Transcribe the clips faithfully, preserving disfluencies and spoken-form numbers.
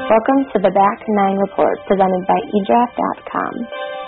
Welcome to the Back Nine Report, presented by e draft dot com.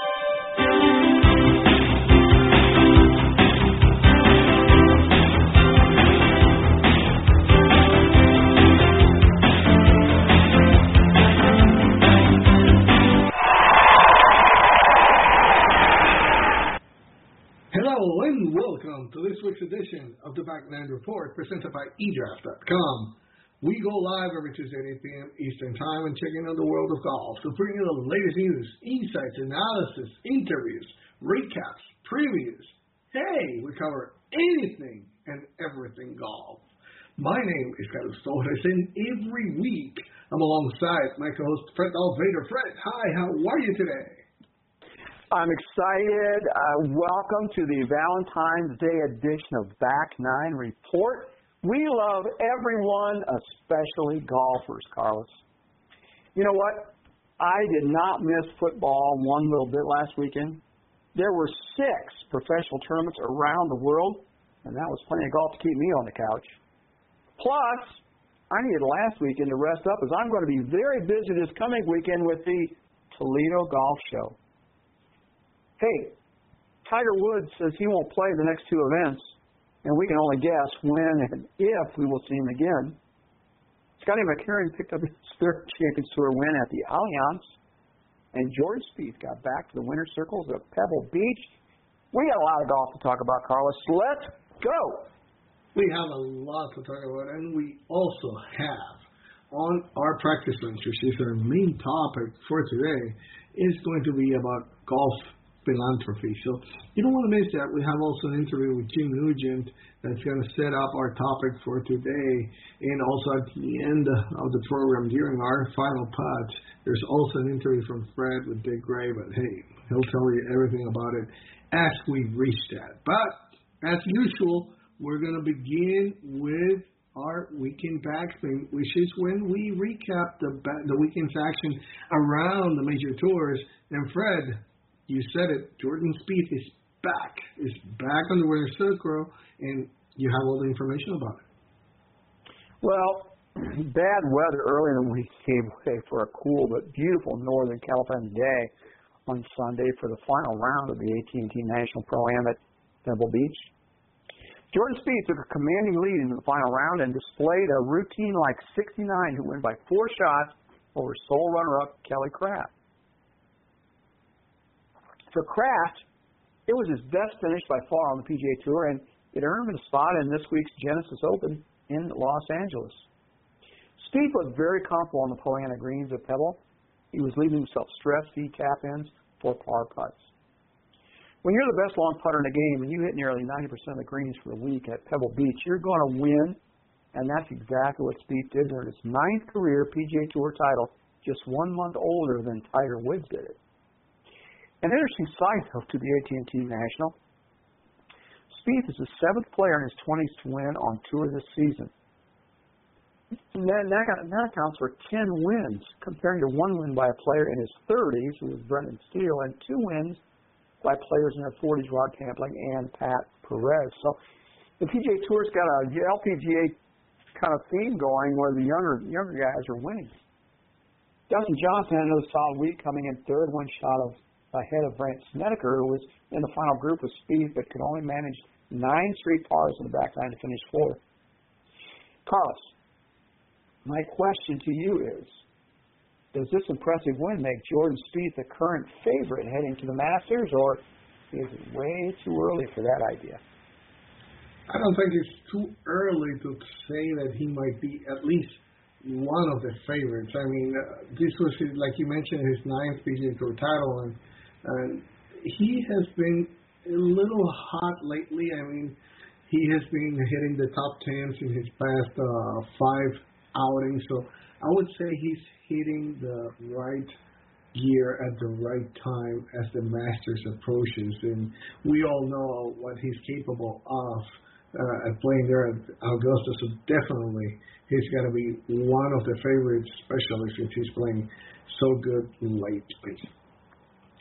Hello and welcome to this week's edition of the Back Nine Report, presented by e draft dot com. We go live every Tuesday at eight p.m. Eastern Time and check in on the world of golf to bring you the latest news, insights, analysis, interviews, recaps, previews. Hey, we cover anything and everything golf. My name is Carlos Torres, and every week I'm alongside my co-host Fred Alvader. Fred, hi, how are you today? I'm excited. Uh, welcome to the Valentine's Day edition of Back Nine Report. We love everyone, especially golfers, Carlos. You know what? I did not miss football one little bit last weekend. There were six professional tournaments around the world, and that was plenty of golf to keep me on the couch. Plus, I needed last weekend to rest up, as I'm going to be very busy this coming weekend with the Toledo Golf Show. Hey, Tiger Woods says he won't play the next two events, and we can only guess when and if we will see him again. Scotty McCarron picked up his third Champions Tour win at the Allianz, and Jordan Spieth got back to the winner's circles at Pebble Beach. We got a lot of golf to talk about, Carlos. Let's go. We have a lot to talk about, and we also have on our practice lunch, which is our main topic for today, is going to be about golf philanthropy. So you don't want to miss that. We have also an interview with Jim Nugent that's going to set up our topic for today. And also at the end of the program, during our final putts, there's also an interview from Fred with Dick Gray. But hey, he'll tell you everything about it as we reach that. But as usual, we're going to begin with our weekend backspin, which is when we recap the the weekend's action around the major tours. And Fred, you said it, Jordan Spieth is back, is back on the winner's circle, and you have all the information about it. Well, bad weather early in the week gave way for a cool but beautiful Northern California day on Sunday for the final round of the A T and T National Pro-Am at Pebble Beach. Jordan Spieth took a commanding lead in the final round and displayed a routine-like sixty-nine to win by four shots over sole runner-up Kelly Kraft. For Kraft, it was his best finish by far on the P G A Tour, and it earned him a spot in this week's Genesis Open in Los Angeles. Spieth was very comfortable on the Poana greens at Pebble. He was leaving himself stress-free tap-ins for par putts. When you're the best long putter in the game and you hit nearly ninety percent of the greens for the week at Pebble Beach, you're going to win, and that's exactly what Spieth did to earn his ninth career P G A Tour title, just one month older than Tiger Woods did it. An interesting side note to the A T and T National, Spieth is the seventh player in his twenties to win on tour this season. And that, that accounts for ten wins, comparing to one win by a player in his thirties, who was Brendan Steele, and two wins by players in their forties, Rod Campling and Pat Perez. So the P G A Tour's got a L P G A kind of theme going where the younger younger guys are winning. Dustin Johnson had another solid week, coming in third, one shot of ahead of Brandt Snedeker, who was in the final group with Spieth, but could only manage nine straight pars in the back nine to finish fourth. Carlos, my question to you is, does this impressive win make Jordan Spieth the current favorite heading to the Masters, or is it way too early for that idea? I don't think it's too early to say that he might be at least one of the favorites. I mean, uh, this was, his, like you mentioned, his ninth P G A Tour title, and And he has been a little hot lately. I mean, he has been hitting the top tens in his past uh, five outings. So I would say he's hitting the right gear at the right time as the Masters approaches. And we all know what he's capable of uh, at playing there at Augusta. So definitely he's got to be one of the favorites, especially since he's playing so good lately.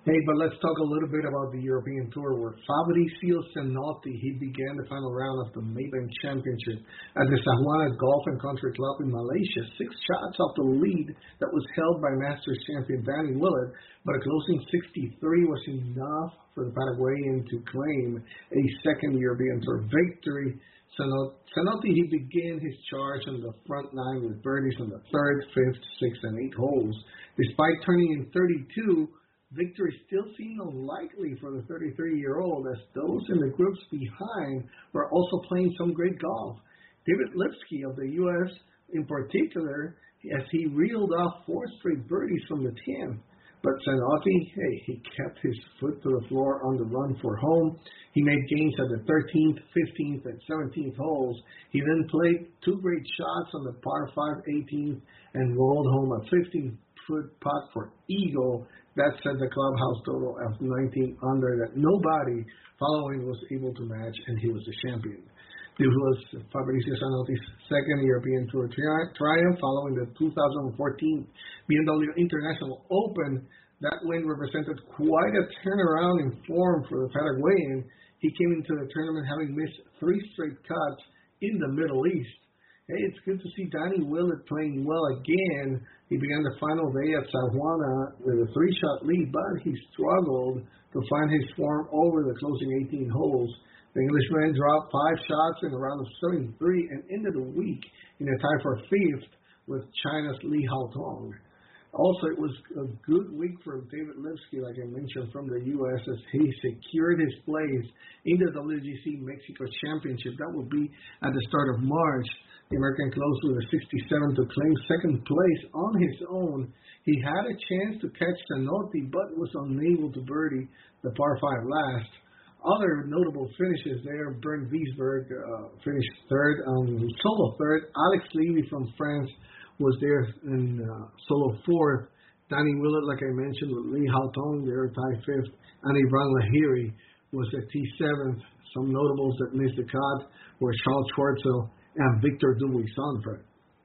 Hey, but let's talk a little bit about the European Tour where Fabrizio Zanotti, he began the final round of the Maybank Championship at the Sahuana Golf and Country Club in Malaysia, six shots off the lead that was held by Masters champion Danny Willett, but a closing sixty-three was enough for the Paraguayan to claim a second European Tour victory. Zanotti, he began his charge on the front nine with birdies on the third, fifth, sixth, and eighth holes. Despite turning in thirty-two, victory still seemed unlikely for the thirty-three-year-old as those in the groups behind were also playing some great golf. David Lipsky of the U S in particular, as he reeled off four straight birdies from the ten. But Zanotti, hey, he kept his foot to the floor on the run for home. He made gains at the thirteenth, fifteenth, and seventeenth holes. He then played two great shots on the par five eighteenth and rolled home a fifteen-foot putt for eagle. That set the clubhouse total of nineteen under that nobody following was able to match, and he was the champion. This was Fabrizio Zanotti's second European Tour tri- triumph following the two thousand fourteen B M W International Open. That win represented quite a turnaround in form for the Paraguayan. He came into the tournament having missed three straight cuts in the Middle East. Hey, it's good to see Danny Willett playing well again. He began the final day at Sahuana with a three-shot lead, but he struggled to find his form over the closing eighteen holes. The Englishman dropped five shots in a round of seventy-three and ended the week in a tie for fifth with China's Li Haotong. Also, it was a good week for David Lipsky, like I mentioned, from the U S as he secured his place in the W G C Mexico Championship. That will be at the start of March. The American closed with a sixty-seven to claim second place on his own. He had a chance to catch Zanotti, but was unable to birdie the par five last. Other notable finishes there, Bernd Wiesberg uh, finished third, um, solo third. Alex Levy from France was there in uh, solo fourth. Danny Willett, like I mentioned, with Li Haotong there tied fifth. And Ivan Lahiri was at T seventh. Some notables that missed the cut were Charles Schwartzel and Victor Dubuisson, Fred.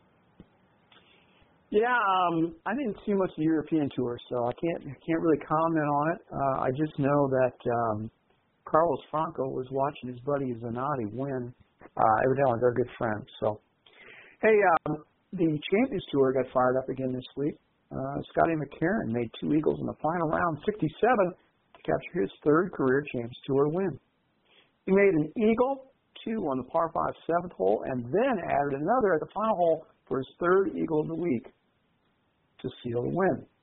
Yeah, um, I didn't see much of the European Tour, so I can't can't really comment on it. Uh, I just know that um, Carlos Franco was watching his buddy Zanotti win. Uh, evidently, they're good friends. So, hey, um, the Champions Tour got fired up again this week. Uh, Scotty McCarron made two eagles in the final round, sixty-seven, to capture his third career Champions Tour win. He made an eagle, two on the par five seventh hole, and then added another at the final hole for his third eagle of the week to seal the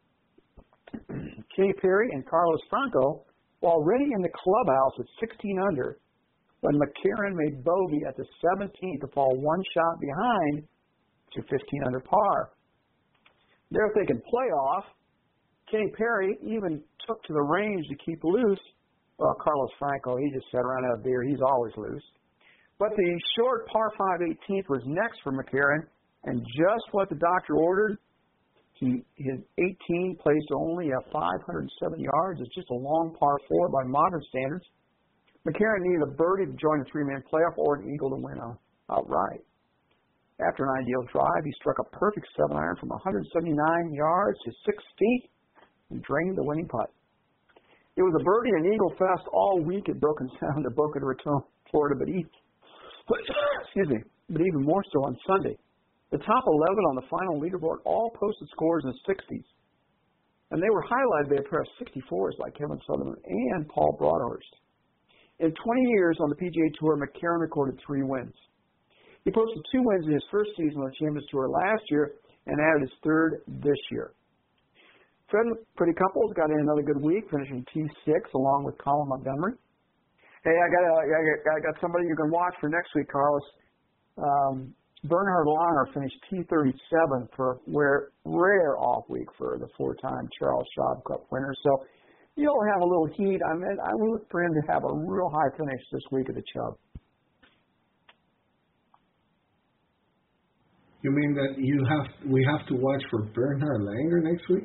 win. Kenny Perry and Carlos Franco were already in the clubhouse at sixteen under when McCarron made bogey at the seventeenth to fall one shot behind to fifteen under par. They're thinking playoff. Kenny Perry even took to the range to keep loose. Well, Carlos Franco, he just sat around out there. He's always loose. But the short par five eighteenth was next for McCarron, and just what the doctor ordered. He, his eighteen placed only at five hundred seven yards. It's just a long par four by modern standards. McCarron needed a birdie to join the three-man playoff or an eagle to win outright. After an ideal drive, he struck a perfect seven iron from one hundred seventy-nine yards to six feet and drained the winning putt. It was a birdie and eagle fest all week at Broken Sound at Boca Raton, Florida, but even, excuse me, but even more so on Sunday. The top eleven on the final leaderboard all posted scores in the sixties, and they were highlighted by a pair of sixty-fours by Kevin Sutherland and Paul Broadhurst. In twenty years on the P G A Tour, McCarron recorded three wins. He posted two wins in his first season on the Champions Tour last year and added his third this year. Fred Pretty Couples got in another good week, finishing T six along with Colin Montgomery. Hey, I got a, I got, I got somebody you can watch for next week, Carlos. Um, Bernhard Langer finished T thirty-seven for a rare, rare off week for the four-time Charles Schwab Cup winner. So you'll have a little heat. I mean, I look for him to have a real high finish this week at the Chubb. You mean that you have we have to watch for Bernhard Langer next week?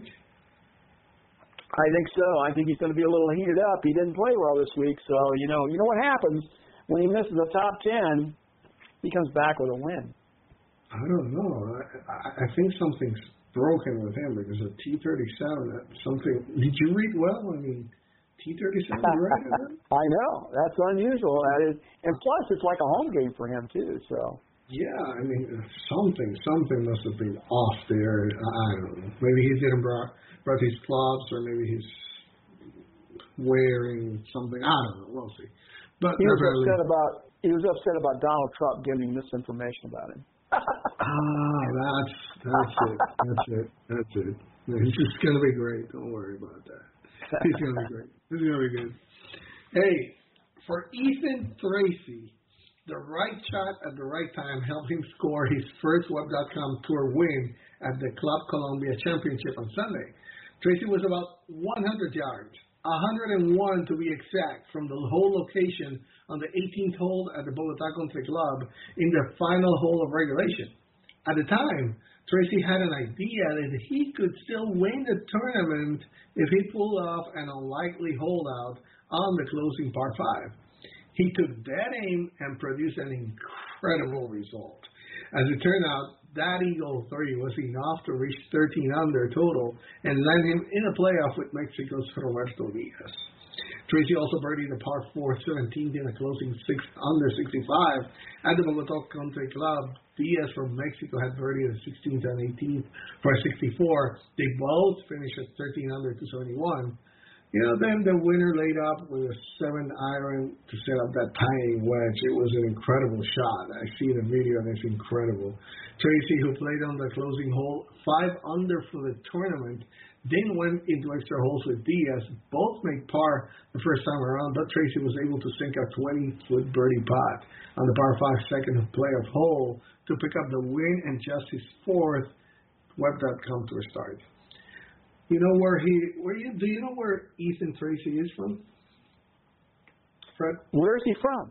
I think so. I think he's going to be a little heated up. He didn't play well this week, so you know, you know what happens when he misses the top ten. He comes back with a win. I don't know. I, I think something's broken with him because a T thirty-seven, that's something. Did you read well? I mean, T thirty-seven, right? I know. That's unusual. That is, and plus, it's like a home game for him, too. So. Yeah, I mean, something, something must have been off there. I don't know. Maybe he didn't brought, brought his gloves, or maybe he's wearing something. I don't know. We'll see. But he was upset about he was upset about Donald Trump giving misinformation about him. ah, that's that's it. That's it. That's it. He's just gonna be great. Don't worry about that. He's gonna be great. He's gonna be good. Hey, for Ethan Tracy, the right shot at the right time helped him score his first Web dot com Tour win at the Club Colombia Championship on Sunday. Tracy was about one hundred yards, one hundred one to be exact, from the whole location on the eighteenth hole at the Bogotá Country Club in the final hole of regulation. At the time, Tracy had an idea that he could still win the tournament if he pulled off an unlikely holdout on the closing par five. He took that aim and produced an incredible result. As it turned out, that Eagle three was enough to reach thirteen under total and land him in a playoff with Mexico's Roberto Diaz. Tracy also birdied the par four seventeenth in a closing six under sixty-five at the Bogotá Country Club. Diaz from Mexico had birdied the sixteenth and eighteenth for a sixty-four. They both finished at thirteen under two seventy-one. You know, then the winner laid up with a seven iron to set up that tiny wedge. It was an incredible shot. I see the video and it's incredible. Tracy, who played on the closing hole, five under for the tournament, then went into extra holes with Diaz. Both made par the first time around, but Tracy was able to sink a twenty-foot birdie putt on the par five second playoff hole to pick up the win and just his fourth Web dot com Tour start. You know where he? Where you? Do you know where Ethan Tracy is from? Fred. Where is he from?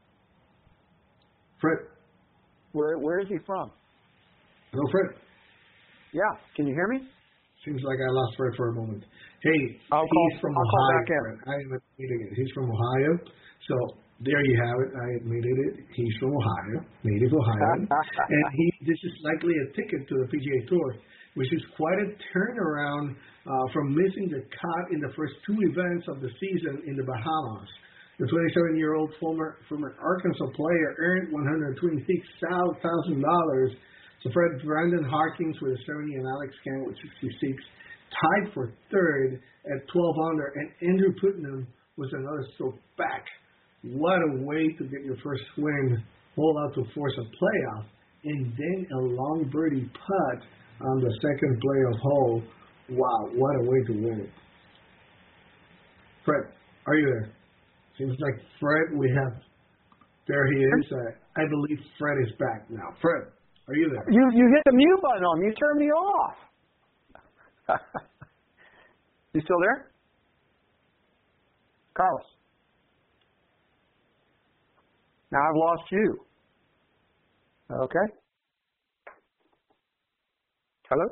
Fred. Where Where is he from? Hello, Fred. Yeah. Can you hear me? Seems like I lost Fred for a moment. Hey, I'll he's call, from I'll Ohio. call back in. Fred. I am admitting it. He's from Ohio. So there you have it. I admitted it. He's from Ohio, native Ohio, and he. This is likely a ticket to the P G A Tour, which is quite a turnaround uh, from missing the cut in the first two events of the season in the Bahamas. The twenty-seven-year-old former, former Arkansas player earned one hundred twenty-six thousand dollars. So Fred Brandon Harkins with a seventy and Alex Kent with sixty-six tied for third at twelve under, and Andrew Putnam was another stroke back. What a way to get your first win, hold out to force a playoff, and then a long birdie putt on the second playoff hole. Wow, what a way to win it. Fred, are you there? Seems like Fred, we have, there he is. I, I believe Fred is back now. Fred, are you there? You you hit the mute button on me. You turned me off. You still there? Carlos. Now I've lost you. Okay. Hello?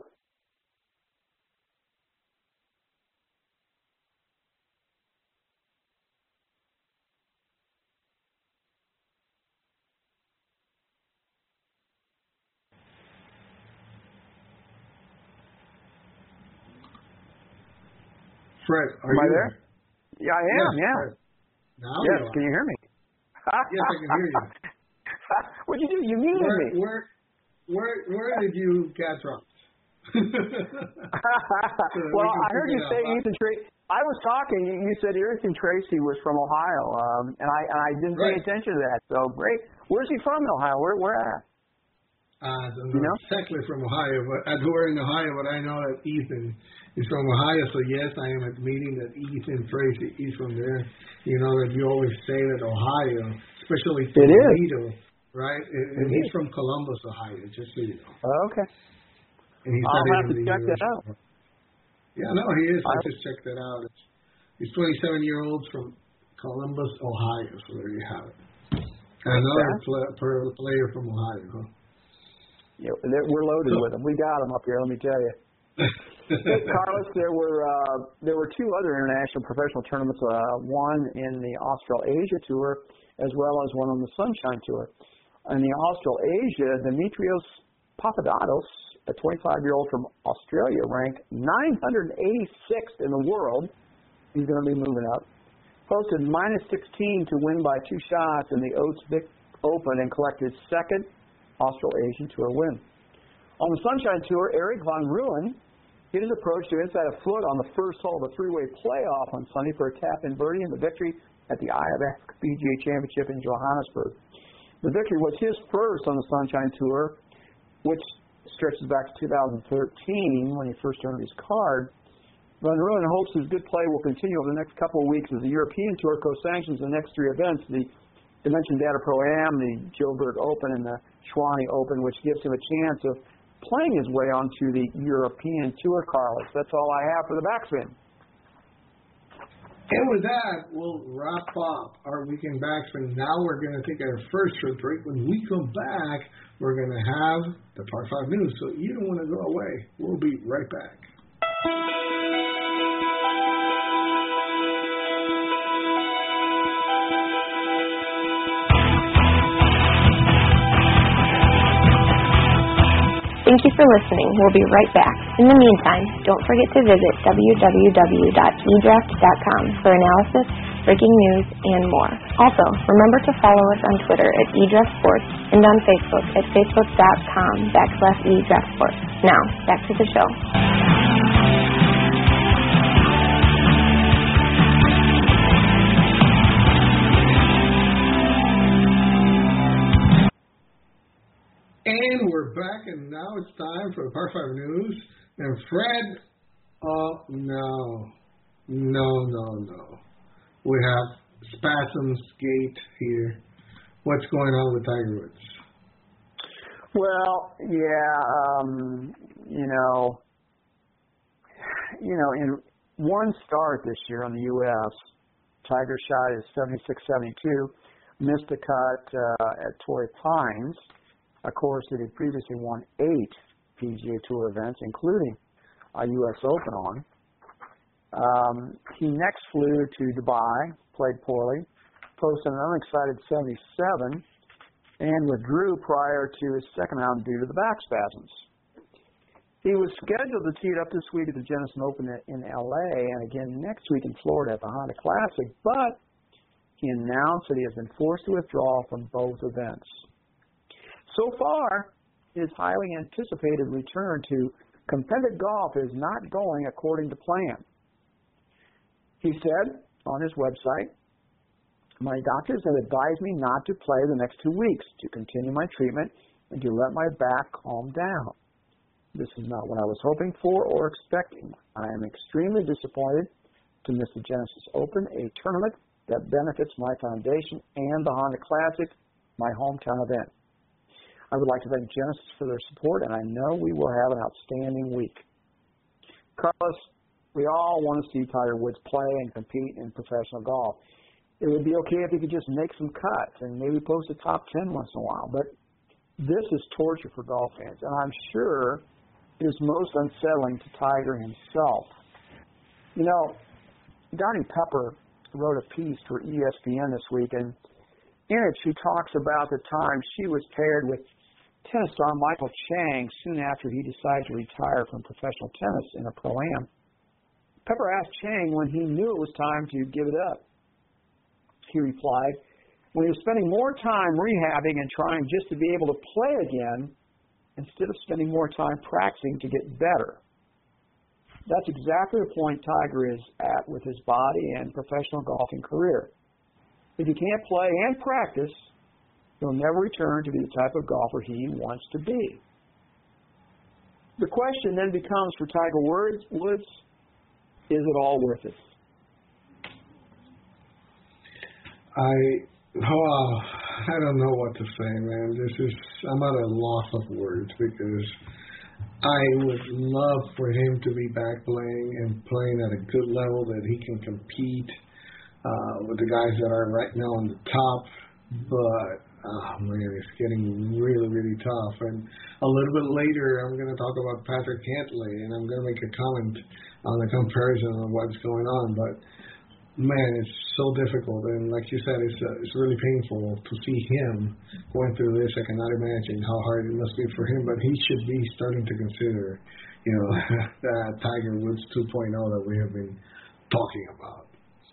Fred, are Am you I there? there? Yeah, I am, yes, yeah. Fred. Now yes, you are. can you hear me? Yes, I can hear you. What'd you do? You muted where, me. Where, where, where did you get dropped? so well, I heard you say out. Ethan Tracy. I was talking. You, you said Ethan Tracy was from Ohio, um, and I and I didn't right. pay attention to that. So great. Where's he from in Ohio? Where where at? Uh, I don't you know know? exactly from Ohio, but I grew up in Ohio, but I know that Ethan is from Ohio. So yes, I am admitting that Ethan Tracy is from there. You know that you always say that Ohio, especially Toledo, right? And, and he's from Columbus, Ohio. Just so you know. Okay. And he's I'll not have to even check the that out. Yeah, no, he is. I I just checked that out. It's, he's twenty-seven year old from Columbus, Ohio. So there you have it. Another play, player from Ohio, huh? Yeah, we're loaded so, with them. We got them up here. Let me tell you. Hey, Carlos, there were uh, there were two other international professional tournaments. Uh, one in the Australasia Tour, as well as one on the Sunshine Tour. In the Australasia, Dimitrios Papadopoulos a twenty-five-year-old from Australia, ranked nine hundred eighty-sixth in the world. He's going to be moving up. Posted minus sixteen to win by two shots in the Oates Vic Open and collect his second Australasian Tour win. On the Sunshine Tour, Eric Van Rooyen hit his approach to inside a foot on the first hole of the three-way playoff on Sunday for a tap-in birdie and the victory at the I A B F P G A Championship in Johannesburg. The victory was his first on the Sunshine Tour, which stretches back to two thousand thirteen when he first earned his card. Van Rooyen hopes his good play will continue over the next couple of weeks as the European Tour co-sanctions the next three events, the Dimension Data Pro-Am, the Joburg Open, and the Schwani Open, which gives him a chance of playing his way onto the European Tour, Carlos. That's all I have for the backspin. And with that, we'll wrap up our weekend backspin. Now we're going to take our first short break. When we come back, we're going to have the Par five News. So you don't want to go away. We'll be right back. Thank you for listening. We'll be right back. In the meantime, don't forget to visit w w w dot e draft dot com for analysis, breaking news, and more. Also, remember to follow us on Twitter at eDraftSports and on Facebook at facebook dot com backslash eDraftSports. Now, back to the show. And we're back, and now it's time for the Par five News. And Fred, oh, no, no, no, no. We have Spasms Gate here. What's going on with Tiger Woods? Well, yeah, um, you know, you know, in one start this year on the U S, Tiger shot his seventy-six seventy-two, missed the cut uh, at Torrey Pines. Of course, it had previously won eight P G A Tour events, including a U S Open on. Um, he next flew to Dubai, played poorly, posted an unexcited seventy-seven, and withdrew prior to his second round due to the back spasms. He was scheduled to tee it up this week at the Genesis Open in L A and again next week in Florida at the Honda Classic, but he announced that he has been forced to withdraw from both events. So far, his highly anticipated return to competitive golf is not going according to plan. He said on his website, "My doctors have advised me not to play the next two weeks, to continue my treatment, and to let my back calm down. This is not what I was hoping for or expecting. I am extremely disappointed to miss the Genesis Open, a tournament that benefits my foundation, and the Honda Classic, my hometown event. I would like to thank Genesis for their support, and I know we will have an outstanding week." Carlos, we all want to see Tiger Woods play and compete in professional golf. It would be okay if he could just make some cuts and maybe post a top ten once in a while, but this is torture for golf fans, and I'm sure it is most unsettling to Tiger himself. You know, Donnie Pepper wrote a piece for E S P N this week, and in it she talks about the time she was paired with tennis star Michael Chang soon after he decided to retire from professional tennis in a Pro-Am. Pepper asked Chang when he knew it was time to give it up. He replied, "When he was spending more time rehabbing and trying just to be able to play again, instead of spending more time practicing to get better." That's exactly the point Tiger is at with his body and professional golfing career. If he can't play and practice, he'll never return to be the type of golfer he wants to be. The question then becomes for Tiger Woods, is it all worth it? I oh, I don't know what to say, man. This is I'm at a loss of words because I would love for him to be back playing and playing at a good level that he can compete uh, with the guys that are right now on the top. But oh man, it's getting really, really tough. And a little bit later, I'm going to talk about Patrick Cantlay, and I'm going to make a comment on the comparison of what's going on. But man, it's so difficult. And like you said, it's uh, it's really painful to see him going through this. I cannot imagine how hard it must be for him. But he should be starting to consider, you know, that Tiger Woods two point oh that we have been talking about.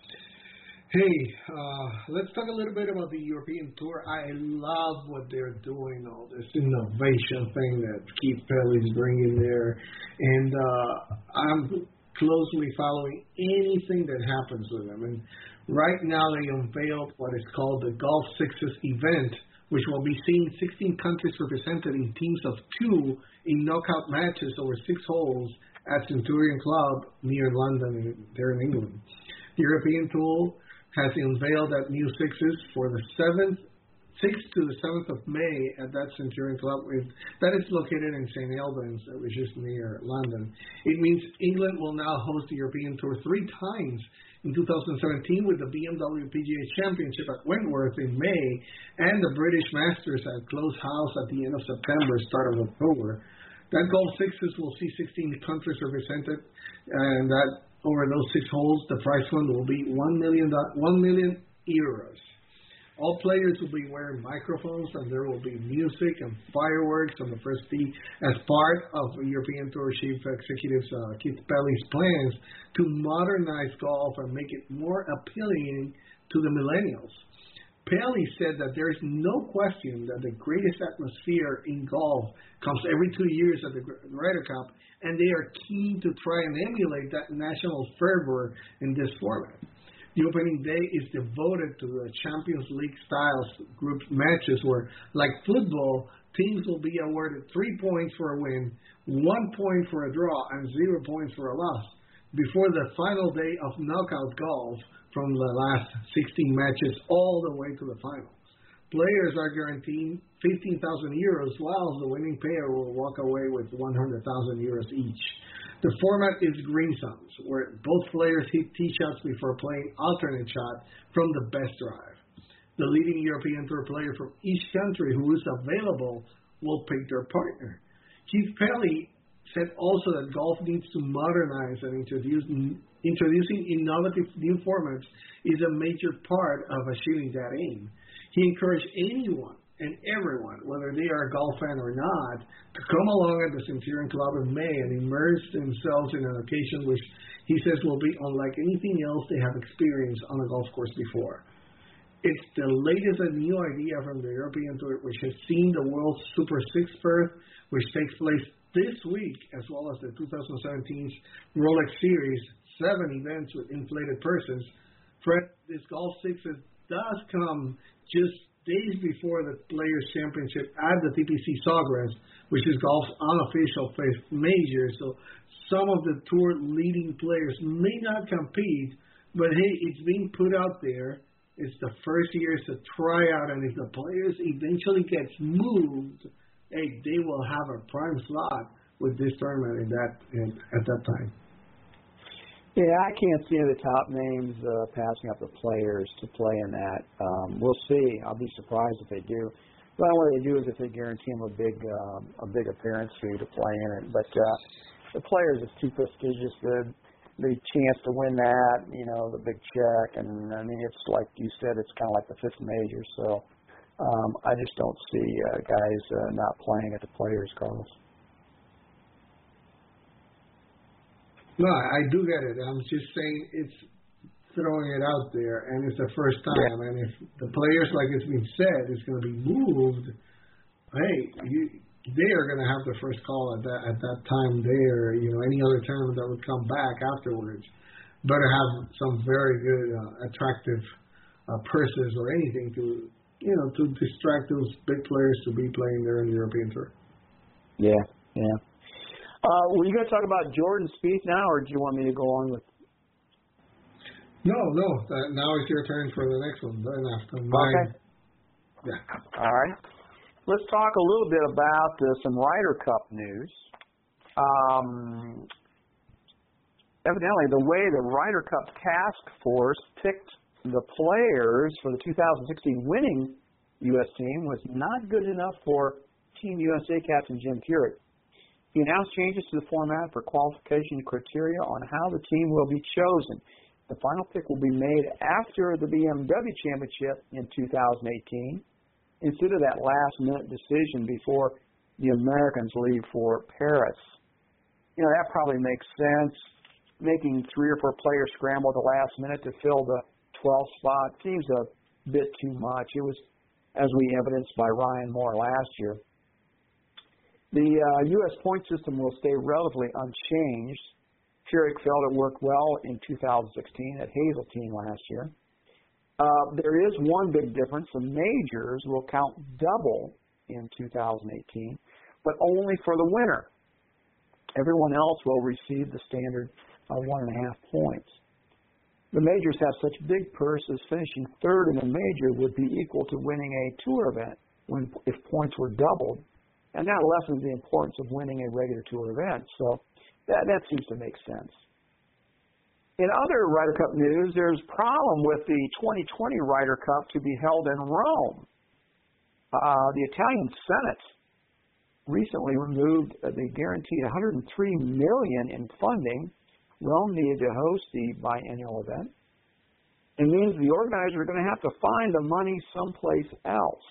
Hey, uh, let's talk a little bit about the European Tour. I love what they're doing, all this innovation thing that Keith Pelley's bringing there. And uh, I'm closely following anything that happens with them. And right now they unveiled what is called the Golf Sixes event, which will be seeing sixteen countries represented in teams of two in knockout matches over six holes at Centurion Club near London, there in England. The European Tour has unveiled that new sixes for the seventh, sixth to the seventh of May at that Centurion Club. With, that is located in Saint Albans, which is near London. It means England will now host the European Tour three times in two thousand seventeen with the B M W P G A Championship at Wentworth in May and the British Masters at Close House at the end of September, start of October. That Golf Sixes will see sixteen countries represented, and that over those six holes, the prize fund will be one million, one million euros. All players will be wearing microphones, and there will be music and fireworks on the first tee as part of the European Tour Chief Executive uh, Keith Pelley's plans to modernize golf and make it more appealing to the millennials. Pelley said that there is no question that the greatest atmosphere in golf comes every two years at the Ryder Cup, and they are keen to try and emulate that national fervor in this format. The opening day is devoted to the Champions League style group matches where, like football, teams will be awarded three points for a win, one point for a draw, and zero points for a loss before the final day of knockout golf from the last sixteen matches all the way to the final. Players are guaranteed fifteen thousand euros, while the winning pair will walk away with one hundred thousand euros each. The format is green sums, where both players hit tee shots before playing alternate shot from the best drive. The leading European Tour player from each country who is available will pick their partner. Keith Pelley said also that golf needs to modernize and introduce introducing innovative new formats is a major part of achieving that aim. He encouraged anyone and everyone, whether they are a golf fan or not, to come along at the Centurion Club in May and immerse themselves in an occasion which he says will be unlike anything else they have experienced on a golf course before. It's the latest and new idea from the European Tour, which has seen the World Super Six Perth, which takes place this week, as well as the two thousand seventeen Rolex Series, seven events with inflated purses. Fred, this Golf Sixes does come just days before the Players' Championship at the T P C Sawgrass, which is golf's unofficial fifth major. So some of the tour leading players may not compete, but hey, it's being put out there. It's the first year to try out, and if the players eventually gets moved, hey, they will have a prime slot with this tournament in that in, at that time. Yeah, I can't see the top names uh, passing up the players to play in that. Um, we'll see. I'll be surprised if they do. But what they do is if they guarantee them a big um, a big appearance fee to play in it. But uh, the players is too prestigious. The the chance to win that, you know, the big check, and I mean, it's like you said, it's kind of like the fifth major. So um, I just don't see uh, guys uh, not playing at the Players' Golf. No, I do get it. I'm just saying it's throwing it out there, and it's the first time. Yeah. And if the players, like it's been said, is going to be moved, hey, you, they are going to have the first call at that at that time there. You know, any other tournament that would come back afterwards better have some very good, uh, attractive uh, purses or anything to, you know, to distract those big players to be playing there in the European Tour. Yeah, yeah. Uh, were you going to talk about Jordan Spieth now, or do you want me to go on with? No, no. Uh, now it's your turn for the next one. Then after mine. Okay. Yeah. All right. Let's talk a little bit about uh, some Ryder Cup news. Um, evidently, the way the Ryder Cup task force picked the players for the two thousand sixteen winning U S team was not good enough for Team U S A captain Jim Furyk. He announced changes to the format for qualification criteria on how the team will be chosen. The final pick will be made after the B M W Championship in two thousand eighteen, instead of that last-minute decision before the Americans leave for Paris. You know, that probably makes sense. Making three or four players scramble at the last minute to fill the twelfth spot seems a bit too much. It was, as we evidenced by Ryan Moore last year. The uh, U S point system will stay relatively unchanged. Furyk felt it worked well in two thousand sixteen at Hazeltine last year. Uh, there is one big difference. The majors will count double in two thousand eighteen, but only for the winner. Everyone else will receive the standard uh, one and a half points. The majors have such big purses, finishing third in a major would be equal to winning a tour event when if points were doubled. And that lessens the importance of winning a regular tour event. So that, that seems to make sense. In other Ryder Cup news, there's a problem with the twenty twenty Ryder Cup to be held in Rome. Uh, the Italian Senate recently removed uh, the guaranteed one hundred three million dollars in funding Rome needed to host the biennial event. It means the organizers are going to have to find the money someplace else.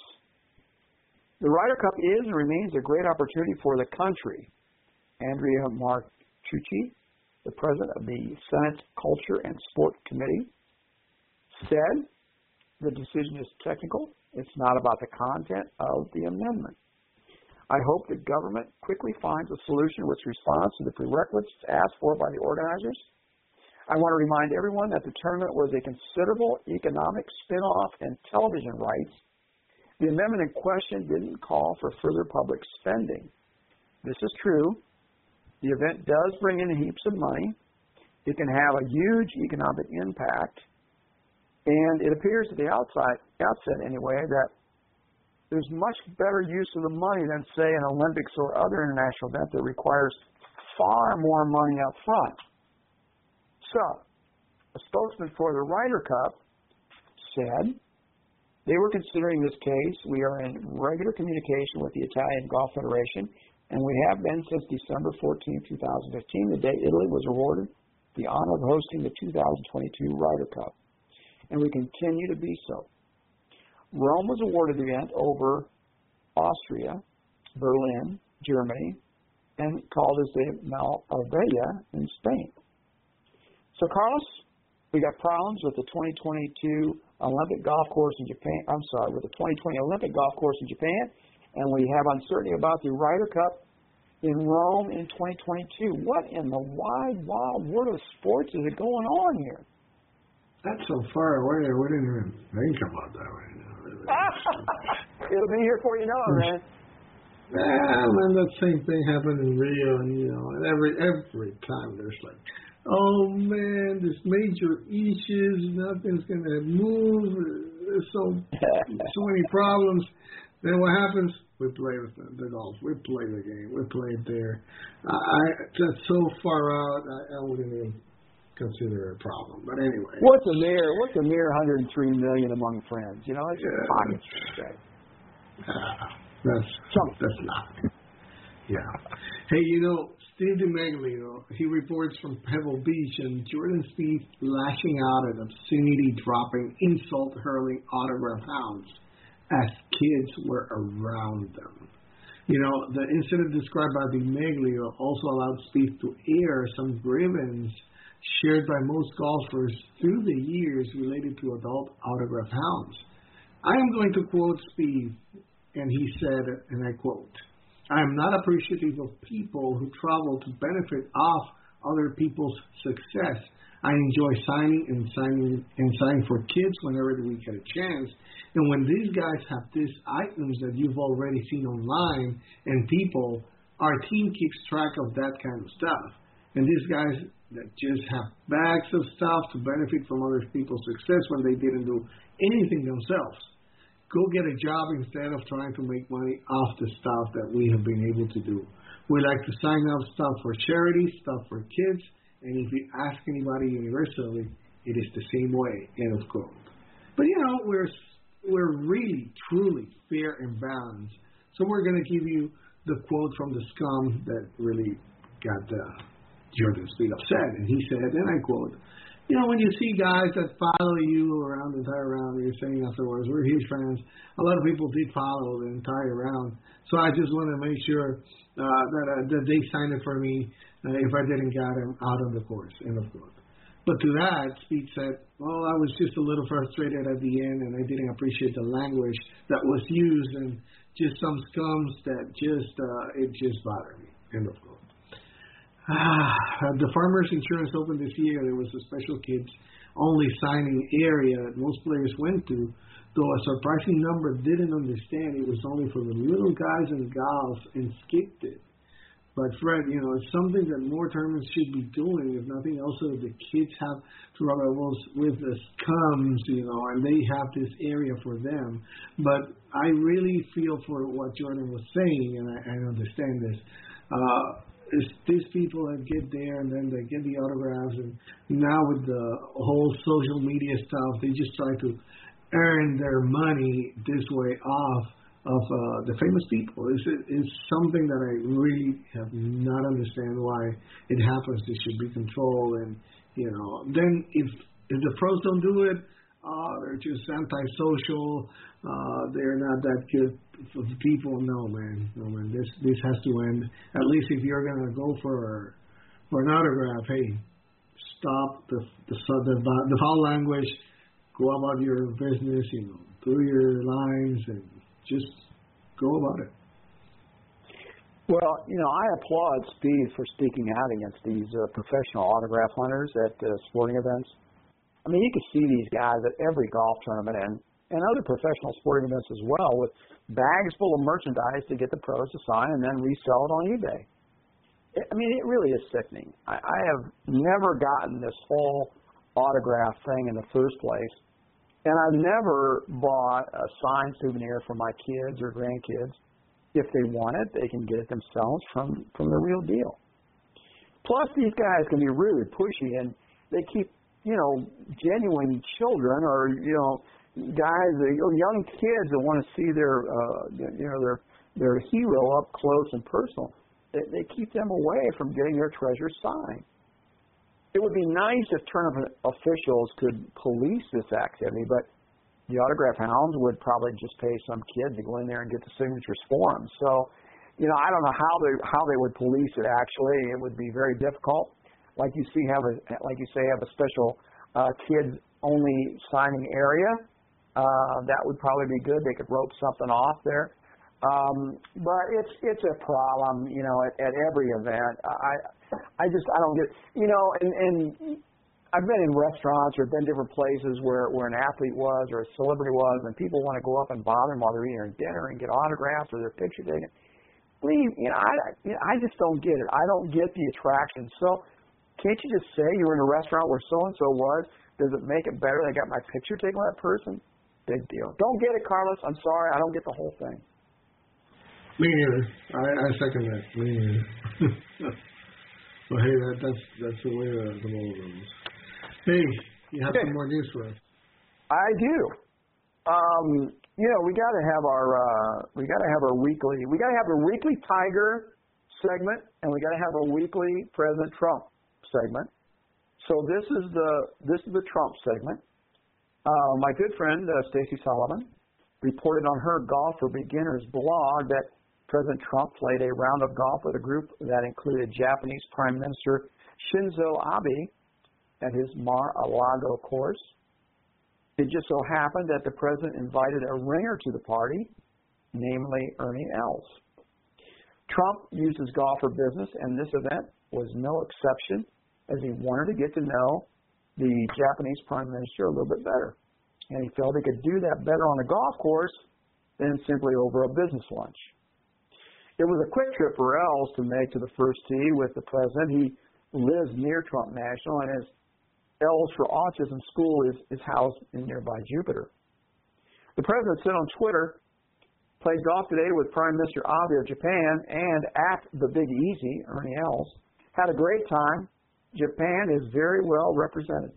The Ryder Cup is and remains a great opportunity for the country. Andrea Marcucci, the president of the Senate Culture and Sport Committee, said the decision is technical. It's not about the content of the amendment. I hope the government quickly finds a solution which responds to the prerequisites asked for by the organizers. I want to remind everyone that the tournament was a considerable economic spin-off and television rights. The amendment in question didn't call for further public spending. This is true. The event does bring in heaps of money. It can have a huge economic impact. And it appears at the outside, outset anyway, that there's much better use of the money than, say, an Olympics or other international event that requires far more money up front. So, a spokesman for the Ryder Cup said they were considering this case. We are in regular communication with the Italian Golf Federation, and we have been since December fourteenth, two thousand fifteen, the day Italy was awarded the honor of hosting the two thousand twenty-two Ryder Cup. And we continue to be so. Rome was awarded the event over Austria, Berlin, Germany, and Caldas de Marbella in Spain. So, Carlos, we got problems with the twenty twenty-two Olympic golf course in Japan. I'm sorry, with the twenty twenty Olympic golf course in Japan, and we have uncertainty about the Ryder Cup in Rome in twenty twenty-two. What in the wide, wild world of sports is it going on here? That's so far away, I wouldn't even think about that right now. It'll be here before you know it, man. Yeah, and that same thing happened in Rio, and you know, and every every time there's like, oh man, there's major issues, nothing's gonna move. There's so so many problems. Then what happens? We play with the, the golf. We play the game. We play it there. I that's so far out. I, I wouldn't even consider it a problem. But anyway, what's a mere what's a mere one hundred three million among friends? You know, it's yeah, pockets. Uh, that's that's not. Yeah. Hey, you know, Steve DiMeglio, he reports from Pebble Beach, and Jordan Spieth lashing out at obscenity-dropping, insult-hurling autograph hounds as kids were around them. You know, the incident described by DiMeglio also allowed Spieth to air some grievance shared by most golfers through the years related to adult autograph hounds. I am going to quote Spieth, and he said, and I quote, I am not appreciative of people who travel to benefit off other people's success. I enjoy signing and signing and signing for kids whenever we get a chance. And when these guys have these items that you've already seen online and people, our team keeps track of that kind of stuff. And these guys that just have bags of stuff to benefit from other people's success when they didn't do anything themselves. Go get a job instead of trying to make money off the stuff that we have been able to do. We like to sign up stuff for charity, stuff for kids, and if you ask anybody universally, it is the same way, end of quote. But, you know, we're we're really, truly fair and balanced. So we're going to give you the quote from the scum that really got the Jordan Spieth upset. And he said, and I quote, you know, when you see guys that follow you around the entire round, you're saying afterwards, we're huge fans. A lot of people did follow the entire round. So I just want to make sure uh, that, uh, that they signed it for me uh, if I didn't get them out on the course, end of quote. But to that, Speed said, well, I was just a little frustrated at the end, and I didn't appreciate the language that was used, and just some scums that just, uh, it just bothered me, end of quote. Ah, the Farmers Insurance Open this year, there was a special kids-only signing area that most players went to, though a surprising number didn't understand it was only for the little guys and gals and skipped it. But Fred, you know, it's something that more tournaments should be doing, if nothing else, so that the kids have troubles with the scums, you know, and they have this area for them. But I really feel for what Jordan was saying, and I, I understand this. Uh, it's these people that get there and then they get the autographs, and now with the whole social media stuff, they just try to earn their money this way off of uh, the famous people. It's, it's something that I really have not understand why it happens. There should be control, and you know, then if if the pros don't do it, uh, they're just antisocial. Uh, they're not that good for people. No man, no man. This this has to end. At least if you're gonna go for for an autograph, hey, stop the the the, the foul language. Go about your business. You know, do your lines and just go about it. Well, you know, I applaud Speed for speaking out against these uh, professional autograph hunters at uh, sporting events. I mean, you can see these guys at every golf tournament and, and other professional sporting events as well with bags full of merchandise to get the pros to sign and then resell it on eBay. It, I mean, it really is sickening. I, I have never gotten this whole autograph thing in the first place. And I've never bought a signed souvenir for my kids or grandkids. If they want it, they can get it themselves from, from the real deal. Plus, these guys can be rude, pushy, and they keep, you know, genuine children or, you know, guys, young kids that want to see their, uh, you know, their their hero up close and personal. They, they keep them away from getting their treasures signed. It would be nice if tournament officials could police this activity, but the autograph hounds would probably just pay some kid to go in there and get the signatures for them. So, you know, I don't know how they how they would police it. Actually, it would be very difficult. Like you see, have a like you say, have a special uh, kids only signing area. Uh, that would probably be good. They could rope something off there. Um, but it's it's a problem, you know, at, at every event. I I just I don't get, you know, and, and I've been in restaurants or been different places where, where an athlete was or a celebrity was, and people want to go up and bother them while they're eating dinner and get autographs or their picture taken. Leave, you know, I you know, I just don't get it. I don't get the attraction. So can't you just say you were in a restaurant where so and so was? Does it make it better? They got my picture taken with that person. Big deal. Don't get it, Carlos. I'm sorry. I don't get the whole thing. Me neither. I, I second that. Me neither. Well, hey, that, that's that's the way the, the ball goes. Hey, you have okay. some more news for us? I do. Um, you know, we got to have our uh, we got to have our weekly. We got to have a weekly Tiger segment, and we got to have a weekly President Trump segment. So this is the this is the Trump segment. Uh, my good friend uh, Stacey Sullivan reported on her Golf for Beginners blog that President Trump played a round of golf with a group that included Japanese Prime Minister Shinzo Abe at his Mar-a-Lago course. It just so happened that the president invited a ringer to the party, namely Ernie Els. Trump used his golf for business, and this event was no exception, as he wanted to get to know the Japanese Prime Minister a little bit better. And he felt he could do that better on a golf course than simply over a business lunch. It was a quick trip for Els to make to the first tee with the president. He lives near Trump National, and his Els for Autism School is, is housed in nearby Jupiter. The president said on Twitter, played golf today with Prime Minister Abe of Japan and at the Big Easy, Ernie Els. Had a great time. Japan is very well represented.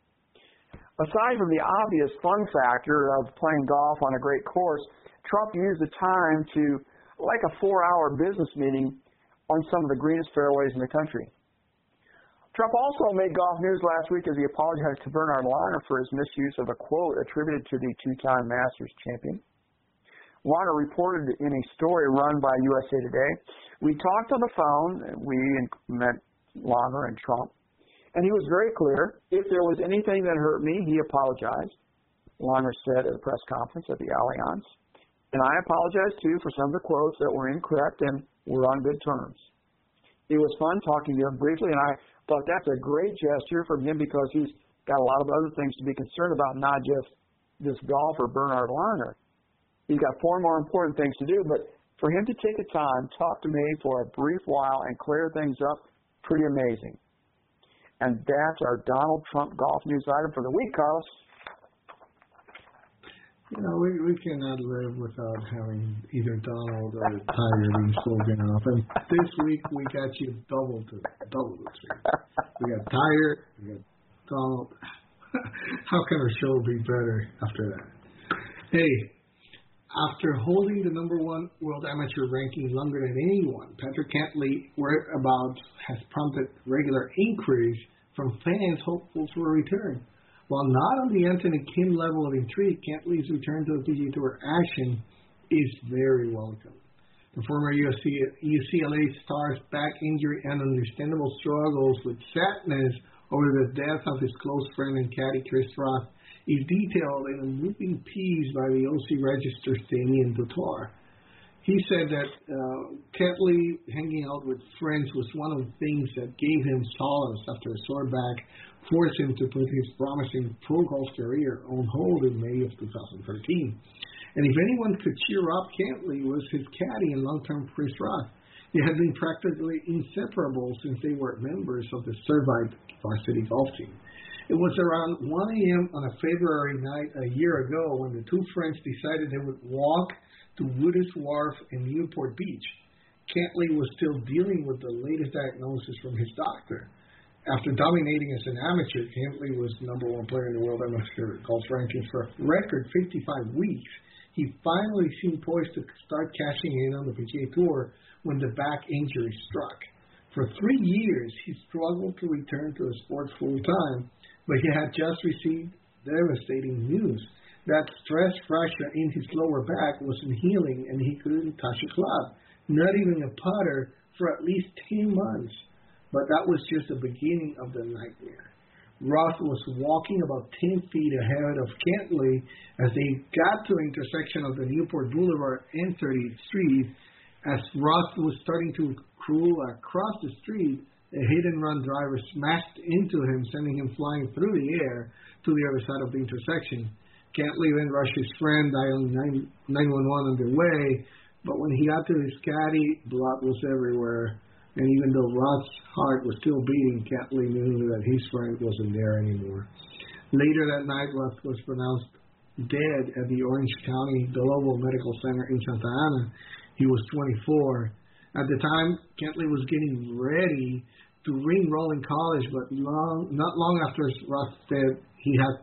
Aside from the obvious fun factor of playing golf on a great course, Trump used the time to like a four-hour business meeting on some of the greenest fairways in the country. Trump also made golf news last week as he apologized to Bernhard Langer for his misuse of a quote attributed to the two-time Masters champion. Langer reported in a story run by U S A Today, "We talked on the phone," we met Langer and Trump, "and he was very clear. If there was anything that hurt me, he apologized," Langer said at a press conference at the Allianz. "And I apologize, too, for some of the quotes that were incorrect and were on good terms. It was fun talking to him briefly, and I thought that's a great gesture from him because he's got a lot of other things to be concerned about, not just this golfer, Bernhard Langer. He's got four more important things to do, but for him to take the time, talk to me for a brief while, and clear things up, pretty amazing." And that's our Donald Trump golf news item for the week, Carlos. You know, we, we cannot live without having either Donald or Tiger being spoken of. And this week we got you double to double this week. We got Tiger, we got Donald. How can our show be better after that? Hey, after holding the number one world amateur ranking longer than anyone, Patrick Cantlay whereabouts has prompted regular inquiries from fans hopeful for a return. While not on the Anthony Kim level of intrigue, Cantlay's return to the P G A Tour action is very welcome. The former U C L A star's back injury and understandable struggles with sadness over the death of his close friend and caddy Chris Roth is detailed in a moving piece by the O C Register's Damien Dutour. He said that uh, Cantlay hanging out with friends was one of the things that gave him solace after a sore back forced him to put his promising pro golf career on hold in May of two thousand thirteen. And if anyone could cheer up Cantlay, was his caddy and long-term Chris Roth. They had been practically inseparable since they were members of the Servite varsity golf team. It was around one a.m. on a February night a year ago when the two friends decided they would walk to Wooders Wharf in Newport Beach. Cantlay was still dealing with the latest diagnosis from his doctor. After dominating as an amateur, Cantlay was the number one player in the world amateur golf rankings for a record fifty-five weeks. He finally seemed poised to start cashing in on the P G A Tour when the back injury struck. For three years, he struggled to return to the sport full-time, but he had just received devastating news. That stress fracture in his lower back wasn't healing, and he couldn't touch a club, not even a putter, for at least ten months. But that was just the beginning of the nightmare. Roth was walking about ten feet ahead of Cantlay as they got to the intersection of the Newport Boulevard and thirtieth Street. As Roth was starting to cruise across the street, a hit-and-run driver smashed into him, sending him flying through the air to the other side of the intersection. Cantlay then rushed his friend, dialing nine one one on the way, but when he got to his caddy, blood was everywhere. And even though Roth's heart was still beating, Cantlay knew that his friend wasn't there anymore. Later that night, Roth was pronounced dead at the Orange County Global Medical Center in Santa Ana. He was twenty-four. At the time, Cantlay was getting ready to re-enroll in college, but long, not long after Roth's death, he had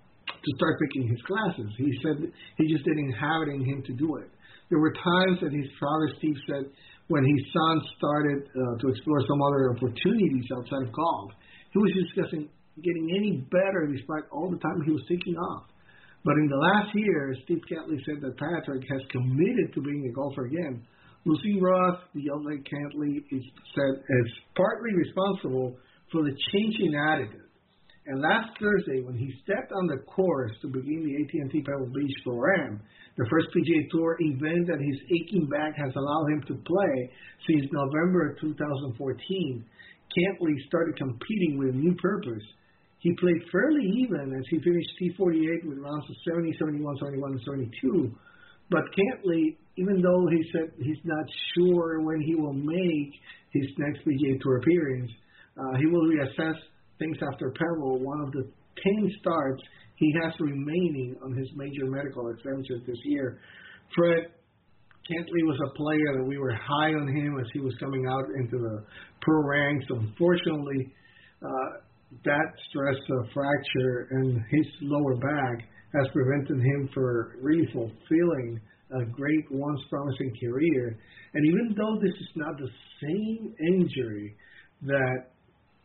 to start picking his classes. He said he just didn't have it in him to do it. There were times that his father, Steve, said when his son started uh, to explore some other opportunities outside of golf, he was discussing getting any better despite all the time he was taking off. But in the last year, Steve Cantlay said that Patrick has committed to being a golfer again. Lucy Roth, the young lady Cantlay, is said is partly responsible for the changing attitude. And last Thursday, when he stepped on the course to begin the A T and T Pebble Beach Pro-Am, the first P G A Tour event that his aching back has allowed him to play since November of two thousand fourteen, Cantlay started competing with a new purpose. He played fairly even as he finished T forty-eight with rounds of seventy, seventy-one, seventy-one, and seventy-two. But Cantlay, even though he said he's not sure when he will make his next P G A Tour appearance, uh, he will reassess things after Pebble, one of the ten starts he has remaining on his major medical exemptions this year. Fred, Cantlay was a player that we were high on him as he was coming out into the pro ranks. Unfortunately, uh, that stress uh, fracture in his lower back has prevented him from really fulfilling a great once promising career. And even though this is not the same injury that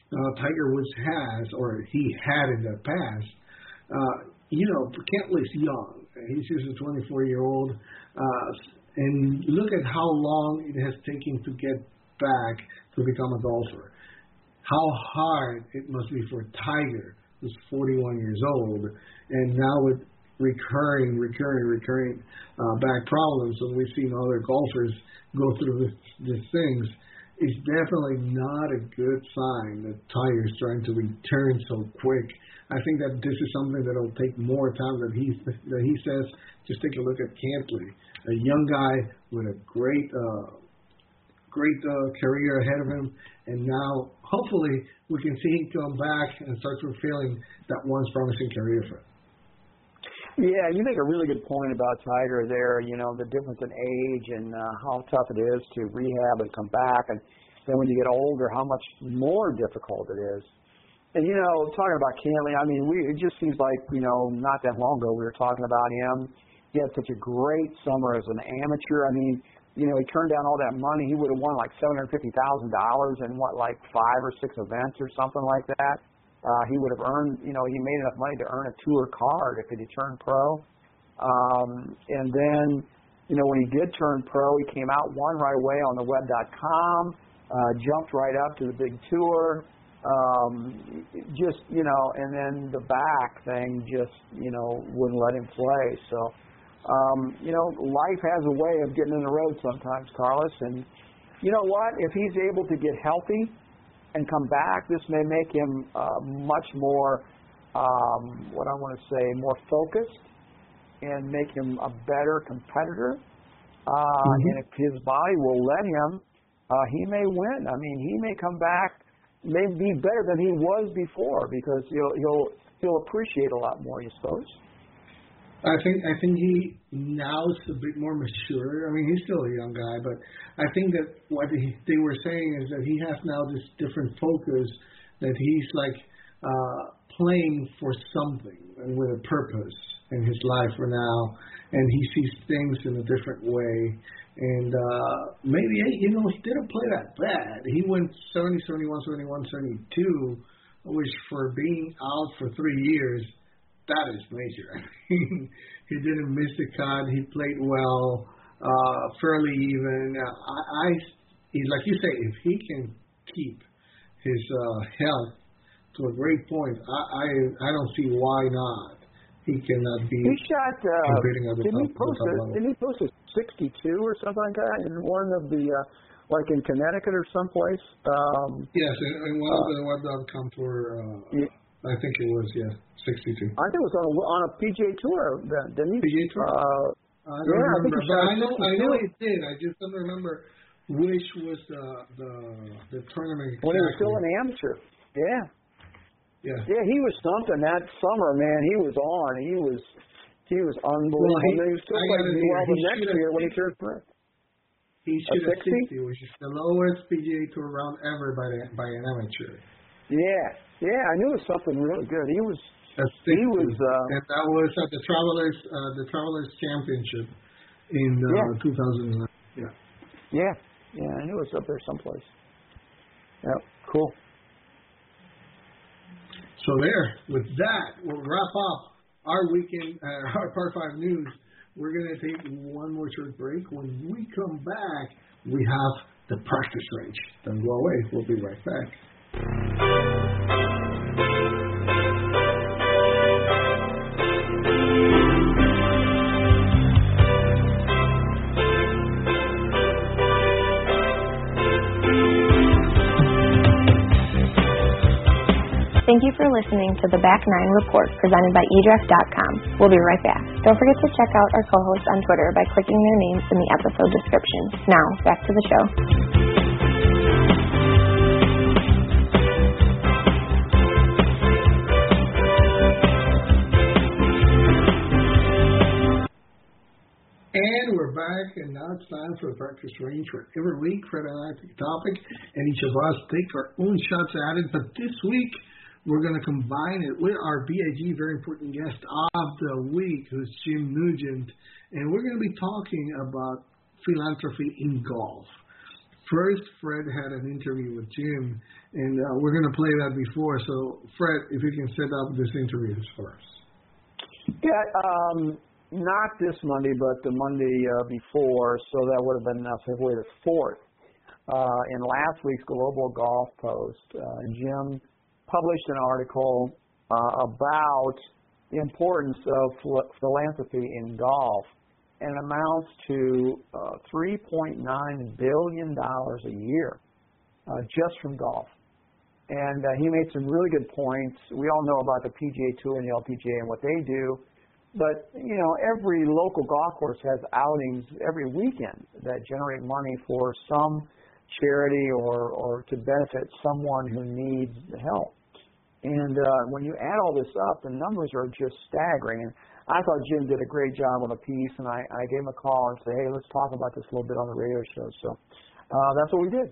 uh, Tiger Woods has, or he had in the past, uh, you know, Cantlay's young. He's just a twenty-four-year-old. Uh, and look at how long it has taken to get back to become a golfer. How hard it must be for Tiger, who's forty-one years old, and now with recurring, recurring, recurring uh, back problems, and we've seen other golfers go through this, these things, it's definitely not a good sign that Tiger's trying to return so quick. I think that this is something that will take more time than he that he says. Just take a look at Cantlay, a young guy with a great, uh, great uh, career ahead of him, and now hopefully we can see him come back and start fulfilling that once promising career for him. Yeah, you make a really good point about Tiger there, you know, the difference in age and uh, how tough it is to rehab and come back. And then when you get older, how much more difficult it is. And, you know, talking about Cantlay, I mean, we, it just seems like, you know, not that long ago we were talking about him. He had such a great summer as an amateur. I mean, you know, he turned down all that money. He would have won like seven hundred fifty thousand dollars in, what, like five or six events or something like that. Uh, he would have earned, you know, he made enough money to earn a tour card if he turned pro. Um, and then, you know, when he did turn pro, he came out, won right away on the web dot com, uh, jumped right up to the big tour. Um, just, you know, and then the back thing just, you know, wouldn't let him play. So, um, you know, life has a way of getting in the road sometimes, Carlos. And you know what? If he's able to get healthy and come back, this may make him uh, much more, um, what I want to say, more focused and make him a better competitor. Uh, mm-hmm. And if his body will let him, uh, he may win. I mean, he may come back, may be better than he was before because he'll he'll he'll appreciate a lot more, you suppose. I think I think he now is a bit more mature. I mean, he's still a young guy, but I think that what he, they were saying is that he has now this different focus, that he's like uh, playing for something and with a purpose in his life for now, and he sees things in a different way. And uh, maybe, you know, he didn't play that bad. He went seventy, seventy-one, seventy-one, seventy-two, which for being out for three years, that is major. He didn't miss the cut. He played well, uh, fairly even. Uh, I, I, like you say, if he can keep his uh, health to a great point, I, I, I don't see why not. He cannot be. He shot. Uh, competing at the didn't top, he post the top a, level. Didn't he post a sixty-two or something like that in one of the, uh, like in Connecticut or someplace? Um, yes, and, and one uh, of the web dot com for. Uh, yeah. I think it was, yeah, sixty-two. I think it was on a, on a P G A Tour then, didn't he? P G A Tour? Uh, I don't yeah, remember, I think but I know, I know it it did. I just don't remember which was the the, the tournament exactly. When he was still an amateur. Yeah. Yeah. Yeah, he was something that summer, man. He was on. He was he was unbelievable. Well, he, he was still I playing well the next have, year when he turned pro. He should have sixty, sixty, which is the lowest P G A Tour round ever by the, by an amateur. Yeah, yeah, I knew it was something really good. He was, he was, uh, and that was at the Travelers, uh, the Travelers Championship in uh, yeah. two thousand nine. Yeah. Yeah, yeah, I knew it was up there someplace. Yeah, cool. So there, with that, we'll wrap up our weekend, uh, our Par five news. We're going to take one more short break. When we come back, we have the practice range. Don't go away. We'll be right back. Thank you for listening to the Back Nine Report presented by e draft dot com. We'll be right back. Don't forget to check out our co-hosts on Twitter by clicking their names in the episode description. Now, back to the show. And we're back, and now it's time for the practice range for every week. Fred and I pick a topic, and each of us take our own shots at it. But this week, we're going to combine it with our B I G, very important guest of the week, who's Jim Nugent. And we're going to be talking about philanthropy in golf. first, Fred had an interview with Jim, and uh, we're going to play that before. So, Fred, if you can set up this interview first. Yeah, um, not this Monday, but the Monday uh, before, so that would have been uh, February the fourth. Uh, in last week's Global Golf Post, uh, Jim published an article uh, about the importance of ph- philanthropy in golf, and it amounts to uh, three point nine billion dollars a year uh, just from golf. And uh, he made some really good points. We all know about the P G A Tour and the L P G A and what they do, but you know, every local golf course has outings every weekend that generate money for some charity or, or to benefit someone who needs the help. And uh, when you add all this up, the numbers are just staggering. And I thought Jim did a great job on the piece, and I, I gave him a call and said, hey, let's talk about this a little bit on the radio show. So uh, that's what we did.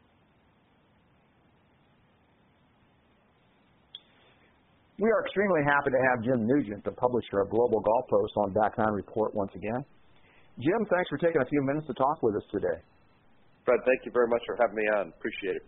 We are extremely happy to have Jim Nugent, the publisher of Global Golf Post, on Back Nine Report once again. Jim, thanks for taking a few minutes to talk with us today. Fred, thank you very much for having me on. Appreciate it.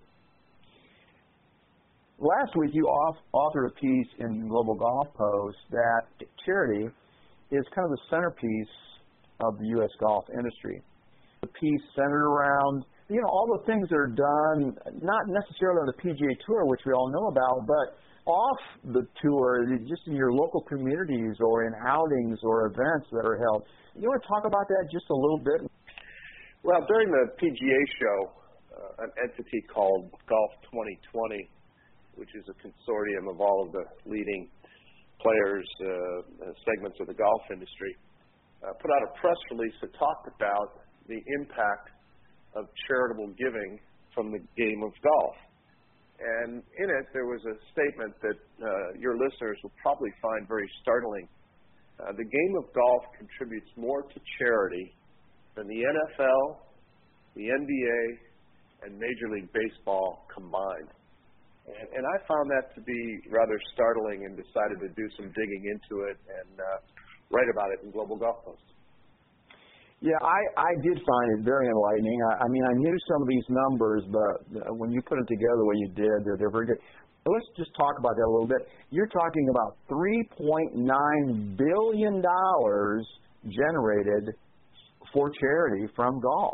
Last week, you authored a piece in Global Golf Post that charity is kind of the centerpiece of the U S golf industry. The piece centered around, you know, all the things that are done, not necessarily on the P G A Tour, which we all know about, but off the tour, just in your local communities or in outings or events that are held. You want to talk about that just a little bit? Well, during the P G A show, uh, an entity called Golf twenty twenty, which is a consortium of all of the leading players, uh, segments of the golf industry, uh, put out a press release that talked about the impact of charitable giving from the game of golf. And in it, there was a statement that uh, your listeners will probably find very startling. Uh, the game of golf contributes more to charity than the N F L, the N B A, and Major League Baseball combined. And, and I found that to be rather startling and decided to do some digging into it and uh, write about it in Global Golf Post. Yeah, I, I did find it very enlightening. I, I mean, I knew some of these numbers, but when you put it together the way you did, they're, they're very good. But let's just talk about that a little bit. You're talking about three point nine billion dollars generated for charity from golf.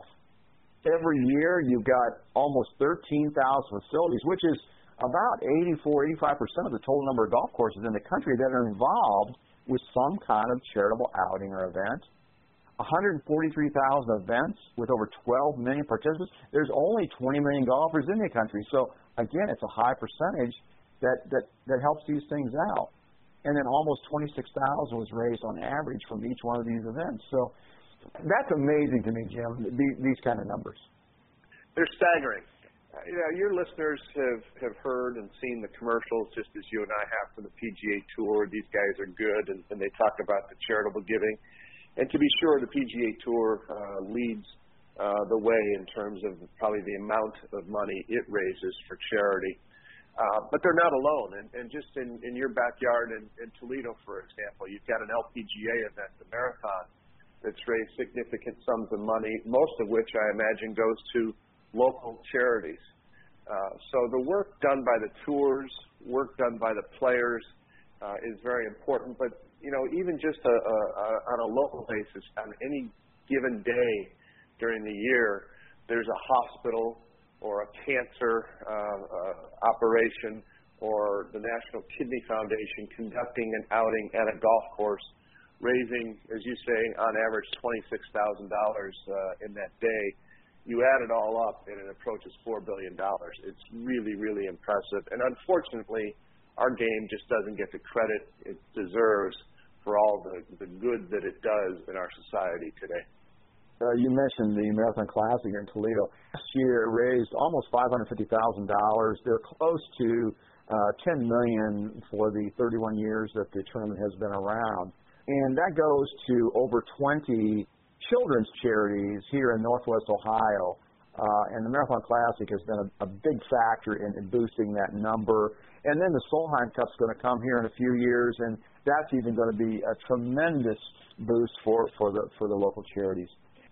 Every year, you've got almost thirteen thousand facilities, which is about eighty-four, eighty-five percent of the total number of golf courses in the country that are involved with some kind of charitable outing or event. one hundred forty-three thousand events with over twelve million participants. There's only twenty million golfers in the country. So, again, it's a high percentage that, that, that helps these things out. And then almost twenty-six thousand was raised on average from each one of these events. So that's amazing to me, Jim, these, these kind of numbers. They're staggering. Uh, you know, your listeners have, have heard and seen the commercials just as you and I have for the P G A Tour. These guys are good, and, and they talk about the charitable giving. And to be sure, the P G A Tour uh, leads uh, the way in terms of probably the amount of money it raises for charity. Uh, but they're not alone. And, and just in, in your backyard in, in Toledo, for example, you've got an L P G A event, the Marathon, that's raised significant sums of money, most of which I imagine goes to local charities. Uh, so the work done by the tours, work done by the players uh, is very important. But, you know, even just a, a, a, on a local basis, on any given day during the year, there's a hospital or a cancer uh, uh, operation or the National Kidney Foundation conducting an outing at a golf course, raising, as you say, on average twenty-six thousand dollars uh, in that day. You add it all up, and it approaches four billion dollars. It's really, really impressive. And unfortunately, our game just doesn't get the credit it deserves for all the, the good that it does in our society today. Uh, you mentioned the Marathon Classic here in Toledo. Last year, it raised almost five hundred fifty thousand dollars. They're close to uh, ten million dollars for the thirty-one years that the tournament has been around. And that goes to over twenty children's charities here in Northwest Ohio. Uh, and the Marathon Classic has been a, a big factor in, in boosting that number. And then the Solheim Cup's going to come here in a few years, and that's even going to be a tremendous boost for, for the for the local charities.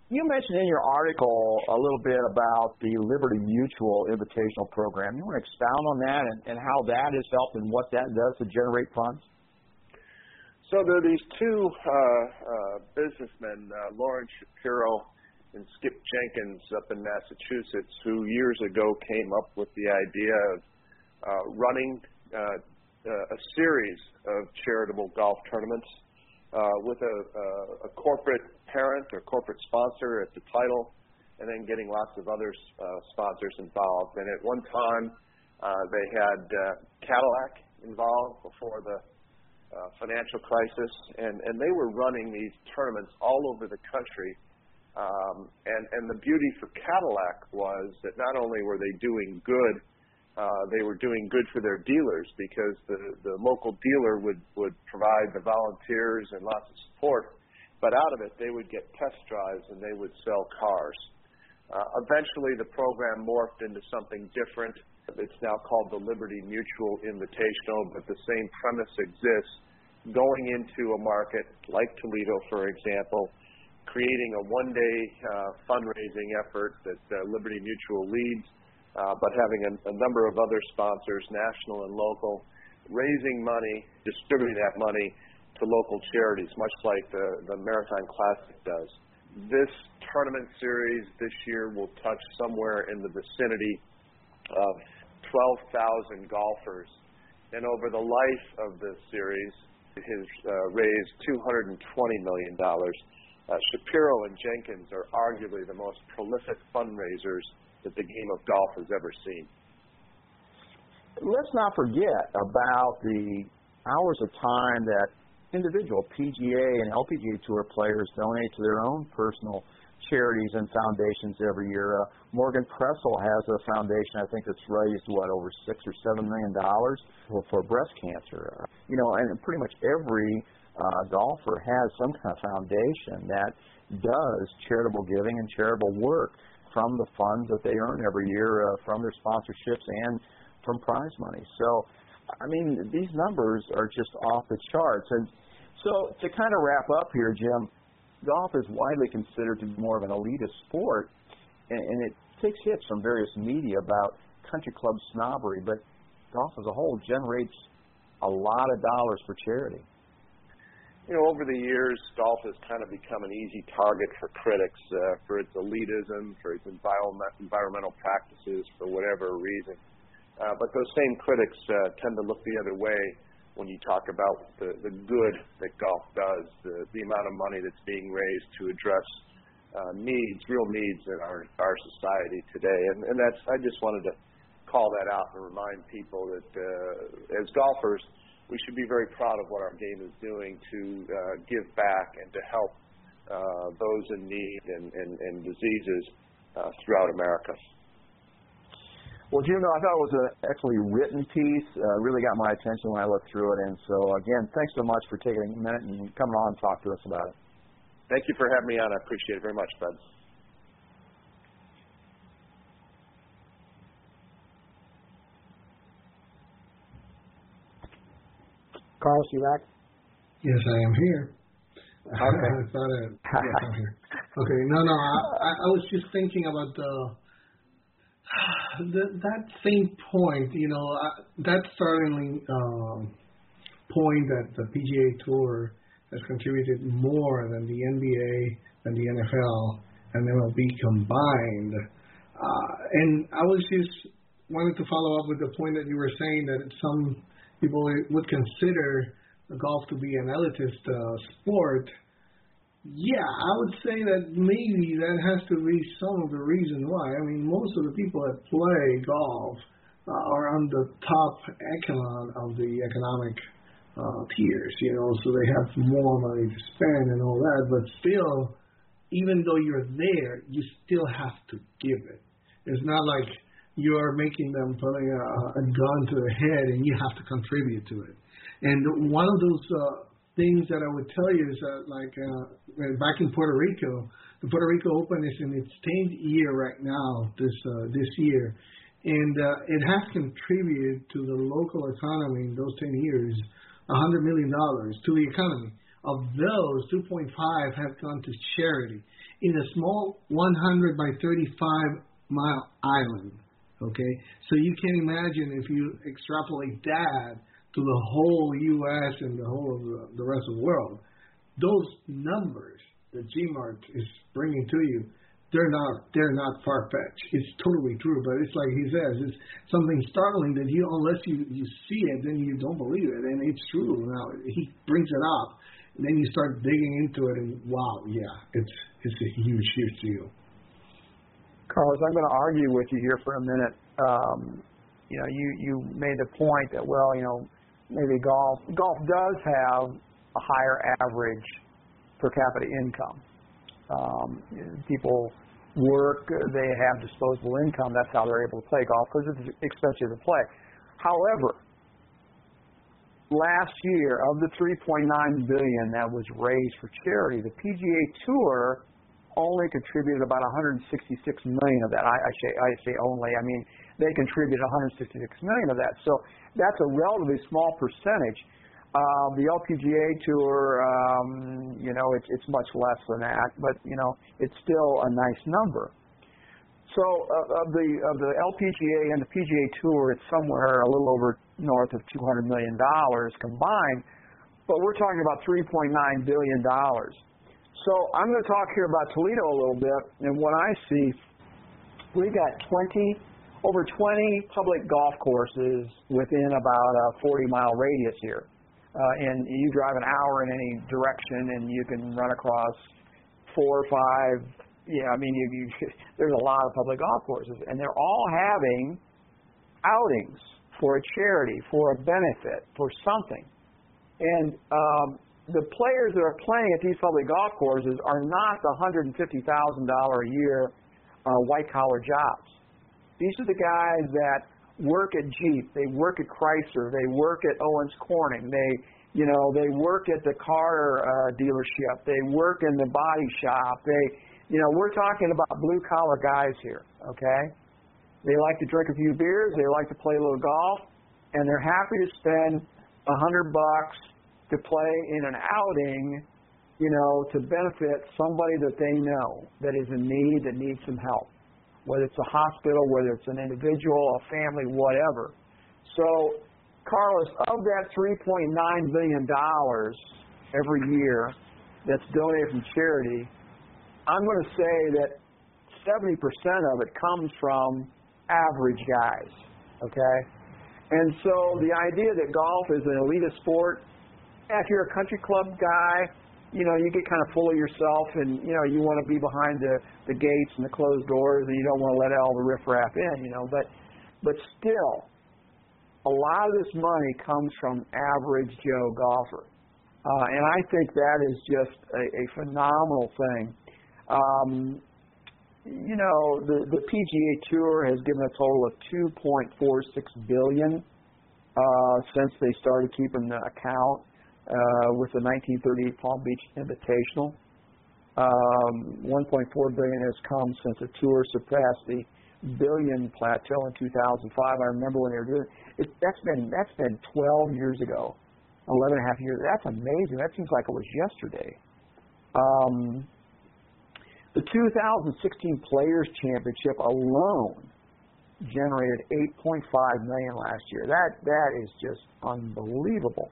You mentioned in your article a little bit about the Liberty Mutual Invitational Program. You want to expound on that and, and how that has helped and what that does to generate funds? So there are these two uh, uh, businessmen, uh, Lauren Shapiro and Skip Jenkins up in Massachusetts, who years ago came up with the idea of uh, running uh, uh, a series of charitable golf tournaments uh, with a, a, a corporate parent or corporate sponsor at the title, and then getting lots of other uh, sponsors involved. And at one time, uh, they had uh, Cadillac involved before the uh, financial crisis, and, and they were running these tournaments all over the country. Um, and, and the beauty for Cadillac was that not only were they doing good, uh, they were doing good for their dealers, because the, the local dealer would, would provide the volunteers and lots of support. But out of it, they would get test drives and they would sell cars. Uh, eventually, the program morphed into something different. It's now called the Liberty Mutual Invitational, but the same premise exists. Going into a market like Toledo, for example, creating a one-day uh, fundraising effort that uh, Liberty Mutual leads, uh, but having a, a number of other sponsors, national and local, raising money, distributing that money to local charities, much like the, the Maritime Classic does. This tournament series this year will touch somewhere in the vicinity of twelve thousand golfers. And over the life of this series, it has uh, raised two hundred twenty million dollars. Uh, Shapiro and Jenkins are arguably the most prolific fundraisers that the game of golf has ever seen. Let's not forget about the hours of time that individual P G A and L P G A Tour players donate to their own personal charities and foundations every year. Uh, Morgan Pressel has a foundation, I think, that's raised, what, over six or seven million dollars for, for breast cancer. Uh, you know, and pretty much every uh, golfer has some kind of foundation that does charitable giving and charitable work from the funds that they earn every year uh, from their sponsorships and from prize money. So, I mean, these numbers are just off the charts. And so to kind of wrap up here, Jim, golf is widely considered to be more of an elitist sport, and, and it takes hits from various media about country club snobbery, but golf as a whole generates a lot of dollars for charity. You know, over the years, golf has kind of become an easy target for critics uh, for its elitism, for its environment, environmental practices, for whatever reason. Uh, but those same critics uh, tend to look the other way when you talk about the, the good that golf does, the, the amount of money that's being raised to address uh, needs, real needs in our, our society today. And, and that's, I just wanted to call that out and remind people that uh, as golfers, we should be very proud of what our game is doing to uh, give back and to help uh, those in need and, and, and diseases uh, throughout America. Well, Jim, I thought it was an excellently written piece. Uh, really got my attention when I looked through it. And so, again, thanks so much for taking a minute and coming on and talk to us about it. Thank you for having me on. I appreciate it very much, Fred. Carlos, you back? Yes, I am here. Okay. I thought I, yes, I'm here. Okay, no, no, I, I was just thinking about the, the that same point, you know, uh, that startling um, point that the P G A Tour has contributed more than the N B A, than the N F L, and M L B combined. Uh, and I was just wanted to follow up with the point that you were saying that some people would consider golf to be an elitist uh, sport. Yeah, I would say that maybe that has to be some of the reason why. I mean, most of the people that play golf uh, are on the top echelon of the economic uh, tiers, you know, so they have more money to spend and all that, but still, even though you're there, you still have to give it. It's not like you're making them putting a, a gun to their head and you have to contribute to it. And one of those uh, things that I would tell you is that, like, uh, back in Puerto Rico, the Puerto Rico Open is in its tenth year right now, this uh, this year, and uh, it has contributed to the local economy in those ten years one hundred million dollars to the economy. Of those, two point five have gone to charity in a small one hundred by thirty-five mile island. Okay, so you can imagine if you extrapolate that to the whole U S and the whole of the, the rest of the world, those numbers that G-Mart is bringing to you, they're not they're not far-fetched. It's totally true, but it's like he says, it's something startling that you, unless you, you see it, then you don't believe it, and it's true. Now, he brings it up, and then you start digging into it, and wow, yeah, it's it's a huge, huge deal. Carlos, I'm going to argue with you here for a minute. Um, you know, you, you made the point that, well, you know, maybe golf golf does have a higher average per capita income. Um, people work, they have disposable income. That's how they're able to play golf because it's expensive to play. However, last year, of the three point nine billion dollars that was raised for charity, the P G A Tour only contributed about one hundred sixty-six million dollars of that. I, I, say, I say only. I mean, they contributed one hundred sixty-six million dollars of that. So that's a relatively small percentage. Uh, the L P G A Tour, um, you know, it's, it's much less than that, but, you know, it's still a nice number. So uh, of the of the L P G A and the P G A Tour, it's somewhere a little over north of two hundred million dollars combined, but we're talking about three point nine billion dollars. So I'm going to talk here about Toledo a little bit, and what I see, we got twenty, over twenty public golf courses within about a forty mile radius here. Uh, and you drive an hour in any direction, and you can run across four or five. Yeah, I mean, you, you, there's a lot of public golf courses, and they're all having outings for a charity, for a benefit, for something. And um, the players that are playing at these public golf courses are not the one hundred fifty thousand dollars a year uh, white-collar jobs. These are the guys that work at Jeep, they work at Chrysler, they work at Owens Corning, they, you know, they work at the car uh, dealership, they work in the body shop, they, you know, we're talking about blue-collar guys here, okay? They like to drink a few beers, they like to play a little golf, and they're happy to spend a hundred bucks to play in an outing, you know, to benefit somebody that they know that is in need, that needs some help. Whether it's a hospital, whether it's an individual, a family, whatever. So, Carlos, of that three point nine billion dollars every year that's donated from charity, I'm going to say that seventy percent of it comes from average guys, okay? And so the idea that golf is an elitist sport, if you're a country club guy, you know, you get kind of full of yourself, and, you know, you want to be behind the, the gates and the closed doors, and you don't want to let all the riffraff in, you know. But, but still, a lot of this money comes from average Joe golfer. Uh, and I think that is just a, a phenomenal thing. Um, you know, the, the P G A Tour has given a total of two point four six billion dollars uh, since they started keeping the account. Uh, with the nineteen thirty-eight Palm Beach Invitational. Um, one point four billion dollars has come since the tour surpassed the billion plateau in two thousand five. I remember when they were doing it. That's been that's been twelve years ago, eleven and a half years. That's amazing. That seems like it was yesterday. Um, the two thousand sixteen Players Championship alone generated eight point five million dollars last year. That that is just unbelievable.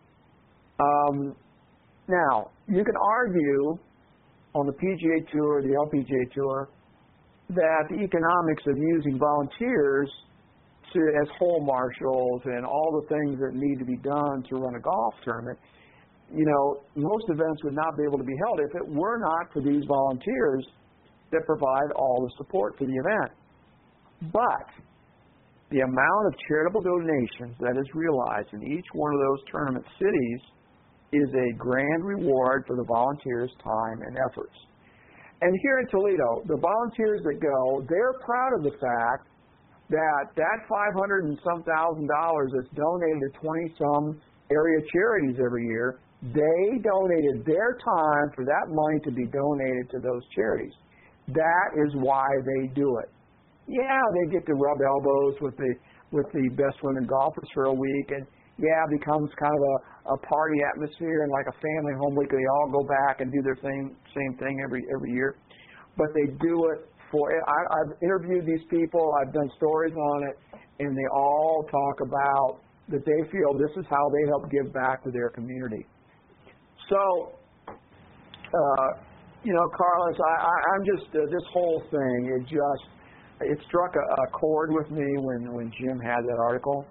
Um, now, you can argue on the P G A Tour, the L P G A Tour, that the economics of using volunteers to, as hole marshals and all the things that need to be done to run a golf tournament, you know, most events would not be able to be held if it were not for these volunteers that provide all the support for the event. But the amount of charitable donations that is realized in each one of those tournament cities is a grand reward for the volunteers' time and efforts. And here in Toledo, the volunteers that go, they're proud of the fact that that five hundred and some thousand dollars that's donated to twenty some area charities every year, they donated their time for that money to be donated to those charities. That is why they do it. Yeah, they get to rub elbows with the with the best women golfers for a week, and yeah, it becomes kind of a, a party atmosphere and like a family home week. They all go back and do their same same thing every every year, but they do it for. I, I've interviewed these people. I've done stories on it, and they all talk about that they feel this is how they help give back to their community. So, uh, you know, Carlos, I, I, I'm just uh, this whole thing. It just it struck a, a chord with me when when Jim had that article.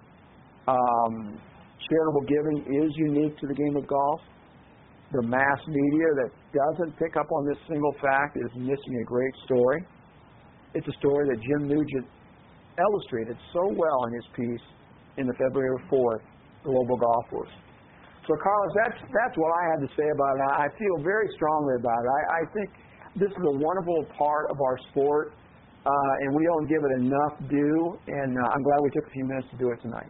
Um, charitable giving is unique to the game of golf. The mass media that doesn't pick up on this single fact is missing a great story. It's a story that Jim Nugent illustrated so well in his piece in the February fourth Global Golfers. So, Carlos, that's that's what I had to say about it. I feel very strongly about it. I, I think this is a wonderful part of our sport, uh, and we don't give it enough due, and uh, I'm glad we took a few minutes to do it tonight.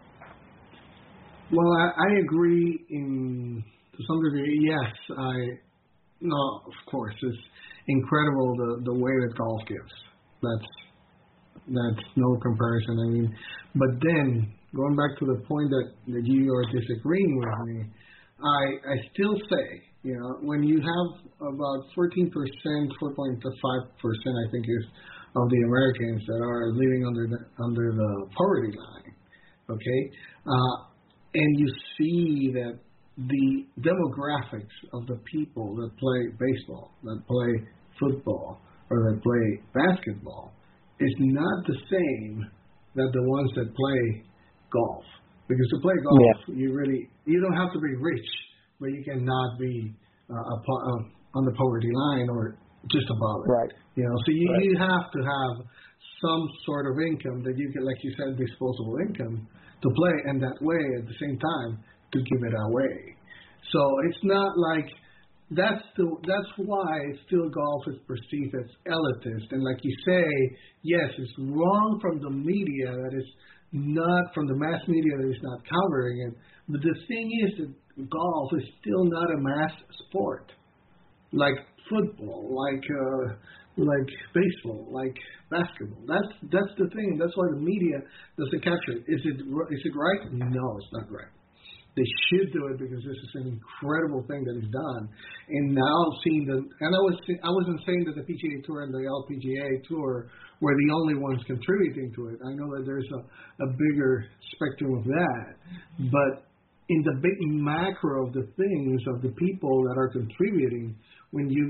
Well, I, I agree in to some degree. Yes, I no, of course, it's incredible the the way that golf gives. That's that's no comparison. I mean, but then going back to the point that, that you are disagreeing with me, I I still say, you know, when you have about fourteen percent, four point five percent, I think is of the Americans that are living under the under the poverty line, okay. Uh, And you see that the demographics of the people that play baseball, that play football, or that play basketball is not the same that the ones that play golf. Because to play golf, yeah. you really you don't have to be rich, but you cannot be uh, a, uh, on the poverty line or just above it. Right. You know, so you, right. you have to have some sort of income that you can, like you said, disposable income to play, and that way, at the same time, to give it away. So it's not like that's the that's why still golf is perceived as elitist. And like you say, yes, it's wrong from the media that is not from the mass media that is not covering it. But the thing is that golf is still not a mass sport, like football, like uh, like baseball, like basketball. That's that's the thing. That's why the media doesn't capture it. Is it is it right? No, it's not right. They should do it because this is an incredible thing that is done. And now seeing the and I was I wasn't saying that the P G A Tour and the L P G A Tour were the only ones contributing to it. I know that there's a, a bigger spectrum of that, but in the big macro of the things of the people that are contributing, when you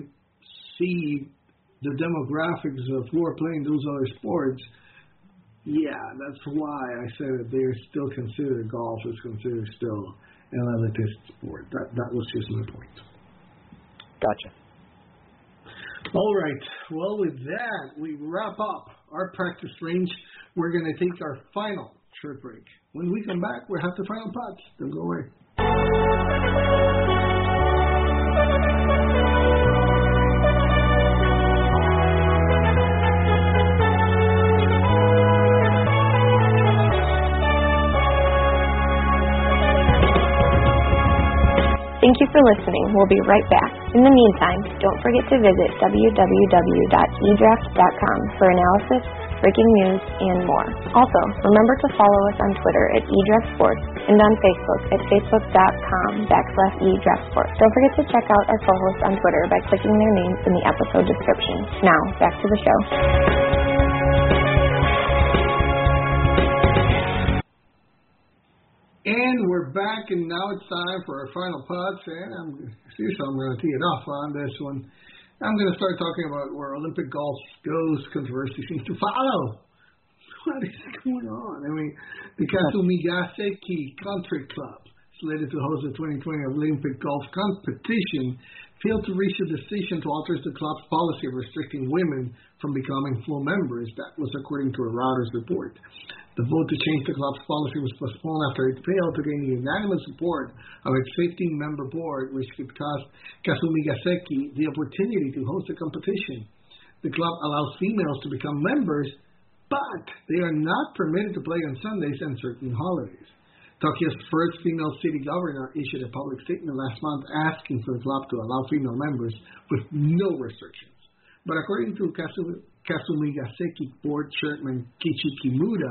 see the demographics of who are playing those other sports, yeah, that's why I said that they're still considered, golf is considered still an elitist sport. That that was just my point. Gotcha. All right. Well, with that, we wrap up our practice range. We're going to take our final short break. When we come back, we'll have the final putts. Don't go away. Thank you for listening. We'll be right back. In the meantime, don't forget to visit w w w dot e draft dot com for analysis, breaking news, and more. Also, remember to follow us on Twitter at eDraftSports and on Facebook at facebook.com backslash eDraftSports. Don't forget to check out our co-hosts on Twitter by clicking their names in the episode description. Now, back to the show. And we're back, and now it's time for our final putts. And I'm seriously, I'm going to tee it off on this one. I'm going to start talking about where Olympic golf goes. Controversy seems to follow. What is going on? I mean, the Kasumigaseki Country Club, slated to host the twenty twenty Olympic golf competition, failed to reach a decision to alter the club's policy of restricting women from becoming full members. That was according to a Reuters report. The vote to change the club's policy was postponed after it failed to gain unanimous support of its fifteen-member board, which could cost Kasumigaseki the opportunity to host the competition. The club allows females to become members, but they are not permitted to play on Sundays and certain holidays. Tokyo's first female city governor issued a public statement last month asking for the club to allow female members with no restrictions. But according to Kasu- Kasumigaseki board chairman Kichi Kimura,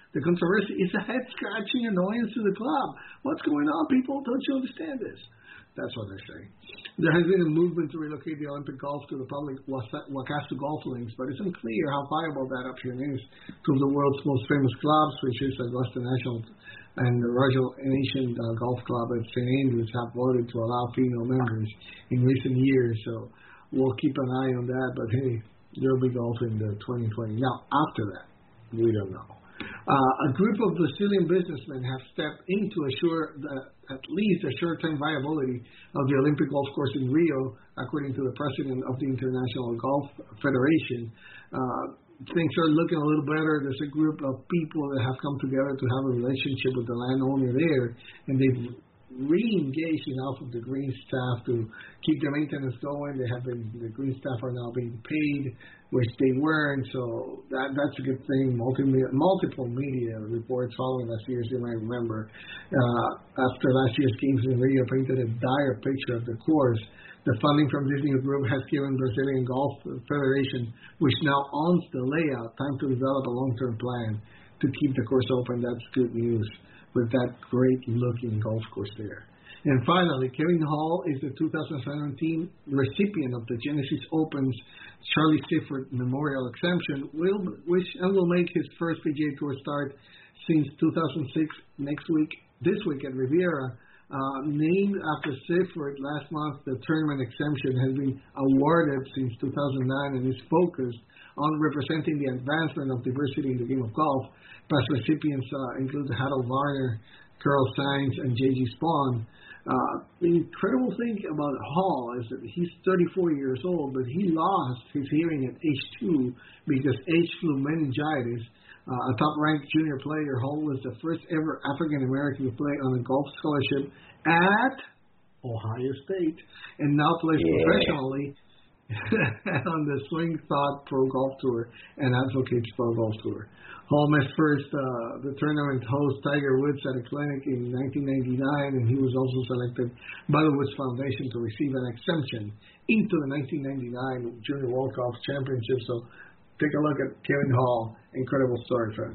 The controversy is a head-scratching annoyance to the club. What's going on, people? Don't you understand this? That's what they're saying. There has been a movement to relocate the Olympic golf to the public Wakastu golf links, but it's unclear how viable that option is. Two of the world's most famous clubs, which is Augusta National and the Royal Nation uh, Golf Club at Saint Andrews, have voted to allow female members in recent years. So we'll keep an eye on that. But hey, there'll be golf in the twenty twenty. Now, after that, we don't know. Uh, a group of Brazilian businessmen have stepped in to assure that at least a short-term viability of the Olympic golf course in Rio, according to the president of the International Golf Federation. Uh, things are looking a little better. There's a group of people that have come together to have a relationship with the landowner there, and they've re-engaged enough of the green staff to keep the maintenance going. They have been, the green staff are now being paid, which they weren't, so that that's a good thing. Multi, multiple media reports following last year's, you might remember, uh, after last year's games in Rio painted a dire picture of the course. The funding from this new group has given Brazilian Golf Federation, which now owns the layout, time to develop a long-term plan to keep the course open. That's good news with that great-looking golf course there. And finally, Kevin Hall is the two thousand seventeen recipient of the Genesis Open's Charlie Sifford Memorial Exemption, will, which and will make his first P G A Tour start since two thousand six next week, this week at Riviera. Uh, named after Sifford last month, the tournament exemption has been awarded since two thousand nine and is focused on representing the advancement of diversity in the game of golf. Past recipients uh, include Harold Varner, Carl Sainz, and J G Spawn. Uh, the incredible thing about Hall is that he's thirty-four years old, but he lost his hearing at age two because H-flu meningitis. Uh, a top-ranked junior player, Hall was the first ever African-American to play on a golf scholarship at Ohio State and now plays yeah. professionally on the Swing Thought Pro Golf Tour and Advocates Pro Golf Tour. Hall missed first uh, the tournament host Tiger Woods at a clinic in nineteen ninety-nine, and he was also selected by the Woods Foundation to receive an exemption into the nineteen ninety-nine Junior World Golf Championship. So take a look at Kevin Hall. Incredible story, friend.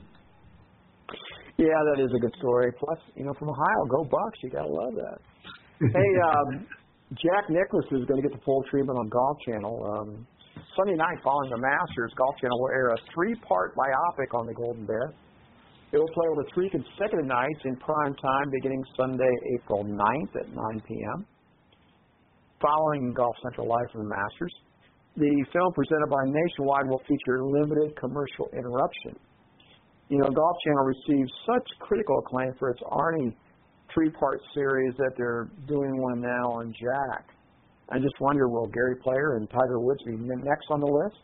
Yeah, that is a good story. Plus, you know, from Ohio, go Bucks. You got to love that. Hey, um, Jack Nicklaus is going to get the full treatment on Golf Channel. Um, Sunday night following the Masters, Golf Channel will air a three-part biopic on the Golden Bear. It will play over three consecutive nights in prime time beginning Sunday, April ninth at nine p.m. Following Golf Central Live from the Masters, the film presented by Nationwide will feature limited commercial interruption. You know, Golf Channel receives such critical acclaim for its Arnie three-part series that they're doing one now on Jack. I just wonder, will Gary Player and Tiger Woods be next on the list?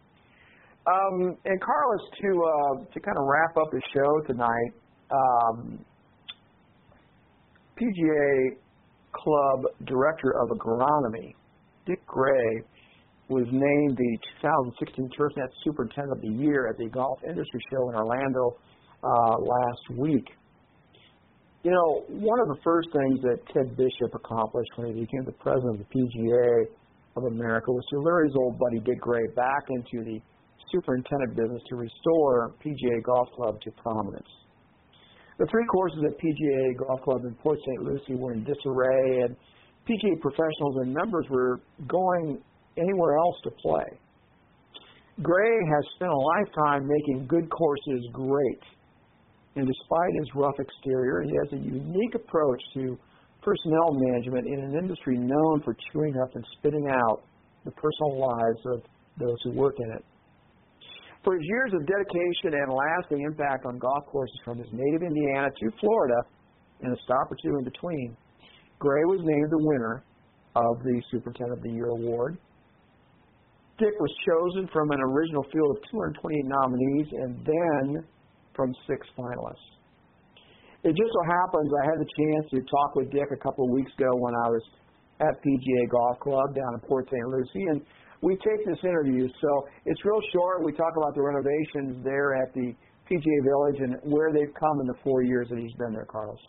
Um, and Carlos, to uh, to kind of wrap up the show tonight, um, P G A Club Director of Agronomy, Dick Gray, was named the two thousand sixteen TurfNet Superintendent of the Year at the Golf Industry Show in Orlando uh, last week. You know, one of the first things that Ted Bishop accomplished when he became the president of the P G A of America was to lure his old buddy Dick Gray back into the superintendent business to restore P G A Golf Club to prominence. The three courses at P G A Golf Club in Port Saint Lucie were in disarray, and P G A professionals and members were going anywhere else to play. Gray has spent a lifetime making good courses great. And despite his rough exterior, he has a unique approach to personnel management in an industry known for chewing up and spitting out the personal lives of those who work in it. For his years of dedication and lasting impact on golf courses from his native Indiana to Florida, and a stop or two in between, Gray was named the winner of the Superintendent of the Year award. Dick was chosen from an original field of two hundred twenty-eight nominees and then from six finalists. It just so happens I had the chance to talk with Dick a couple of weeks ago when I was at P G A Golf Club down in Port Saint Lucie, and we taped this interview. So it's real short. We talk about the renovations there at the P G A Village and where they've come in the four years that he's been there, Carlos.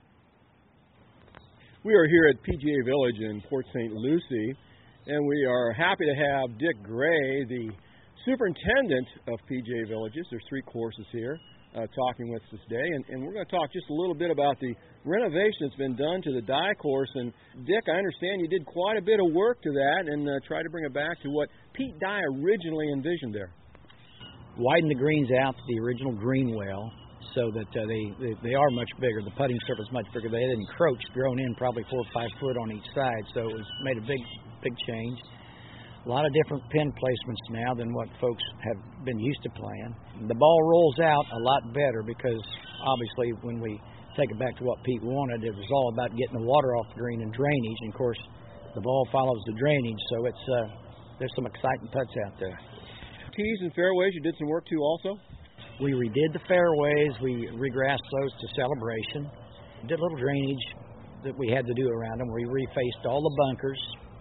We are here at P G A Village in Port Saint Lucie, and we are happy to have Dick Gray, the superintendent of P G A Villages. There's three courses here. uh, talking with us today. And, and we're going to talk just a little bit about the renovation that's been done to the Dye course. And, Dick, I understand you did quite a bit of work to that and uh, tried to bring it back to what Pete Dye originally envisioned there. Widen the greens out to the original green well so that uh, they, they they are much bigger. The putting surface much bigger. They had encroached, grown in probably four or five foot on each side, so it was made a big, big change. A lot of different pin placements now than what folks have been used to playing. The ball rolls out a lot better because obviously when we take it back to what Pete wanted, it was all about getting the water off the green and drainage. And of course, the ball follows the drainage, so it's uh, there's some exciting putts out there. Tees and fairways, you did some work too also? We redid the fairways. We regrassed those to Celebration. Did a little drainage that we had to do around them. We refaced all the bunkers,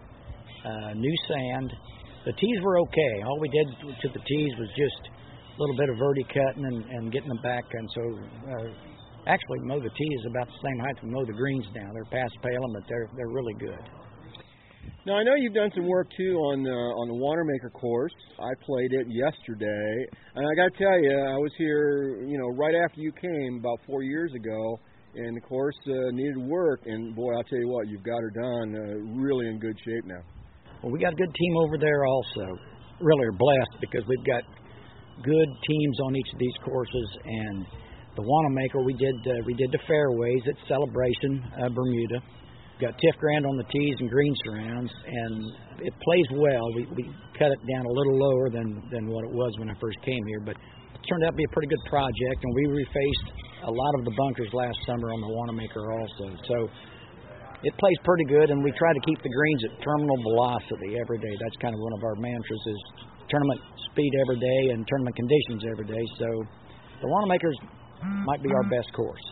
uh, new sand. The tees were okay. All we did to the tees was just a little bit of verti cutting and, and getting them back. And so uh, actually mow the tees about the same height we mow the greens now. They're past paling, but they're they're really good. Now, I know you've done some work, too, on uh, on the Wanamaker course. I played it yesterday, and I got to tell you, I was here, you know, right after you came about four years ago, and the course uh, needed work, and, boy, I'll tell you what, you've got her done uh, really in good shape now. Well, we got a good team over there also. Really are blessed because we've got good teams on each of these courses, and the Wanamaker, we did, uh, we did the fairways at Celebration, uh, Bermuda. Got Tiff Grand on the tees and green surrounds, and it plays well. We, we cut it down a little lower than, than what it was when I first came here, but it turned out to be a pretty good project, and we refaced a lot of the bunkers last summer on the Wanamaker also. So it plays pretty good, and we try to keep the greens at terminal velocity every day. That's kind of one of our mantras is tournament speed every day and tournament conditions every day. So the Wanamakers might be our best course.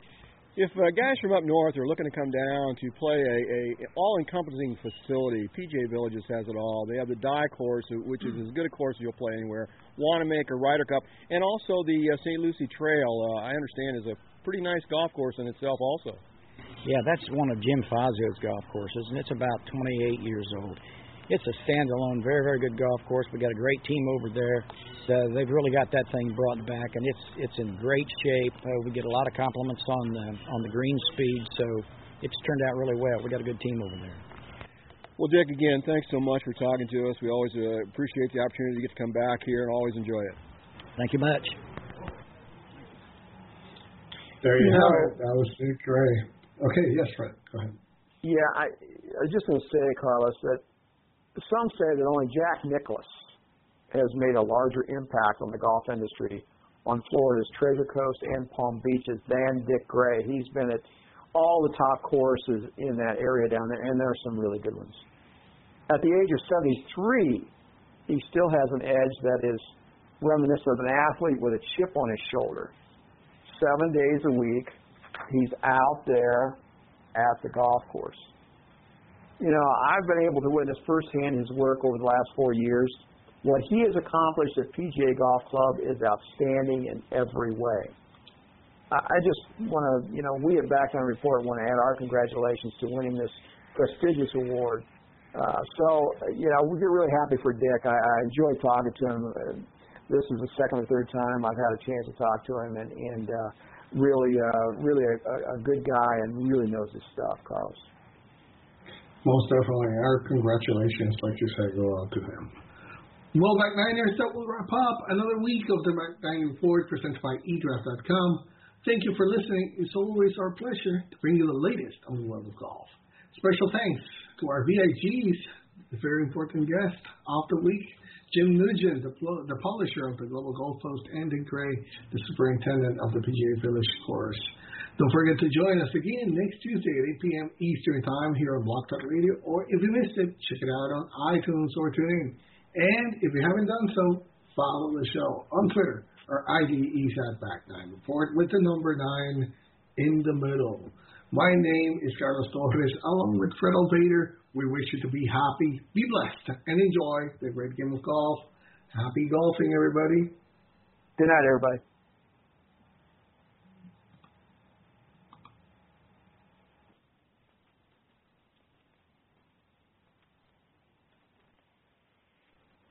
If uh, guys from up north are looking to come down to play a, a all-encompassing facility, P G A Villages has it all. They have the Dye course, which is as good a course as you'll play anywhere, Wanamaker, Ryder Cup, and also the uh, Saint Lucie Trail, uh, I understand, is a pretty nice golf course in itself also. Yeah, that's one of Jim Fazio's golf courses, and it's about twenty-eight years old. It's a standalone, very, very good golf course. We got a great team over there. So they've really got that thing brought back, and it's it's in great shape. Uh, we get a lot of compliments on the on the green speed, so it's turned out really well. We got a good team over there. Well, Dick, again, thanks so much for talking to us. We always uh, appreciate the opportunity to get to come back here and always enjoy it. Thank you much. There you have it. That was Dick Gray. Okay, yes, Fred. Go ahead. Yeah, I, I was just going to say, Carlos, that some say that only Jack Nicklaus has made a larger impact on the golf industry on Florida's Treasure Coast and Palm Beaches than Dick Gray. He's been at all the top courses in that area down there, and there are some really good ones. At the age of seventy-three, he still has an edge that is reminiscent of an athlete with a chip on his shoulder. Seven days a week, he's out there at the golf course. You know, I've been able to witness firsthand his work over the last four years. What he has accomplished at P G A Golf Club is outstanding in every way. I just want to, you know, we at Backline Report want to add our congratulations to winning this prestigious award. Uh, so, you know, we get really happy for Dick. I, I enjoy talking to him. This is the second or third time I've had a chance to talk to him, and, and uh, really, uh, really a, a good guy and really knows his stuff, Carlos. Most definitely. Our congratulations, like you said, go out to them. Well, Back Niners, that will wrap up another week of the Back Nine Report presented by e draft dot com. Thank you for listening. It's always our pleasure to bring you the latest on the world of golf. Special thanks to our V I Gs, the very important guest of the week, Jim Nugent, the, the publisher of the Global Golf Post, and Dick Gray, the superintendent of the P G A Village course. Don't forget to join us again next Tuesday at eight p.m. Eastern Time here on Block Talk Radio, or if you missed it, check it out on iTunes or TuneIn. And if you haven't done so, follow the show on Twitter. Our I D is at Back Nine Report with the number nine in the middle. My name is Carlos Torres, along with Fred Alvader. We wish you to be happy, be blessed, and enjoy the great game of golf. Happy golfing, everybody. Good night, everybody.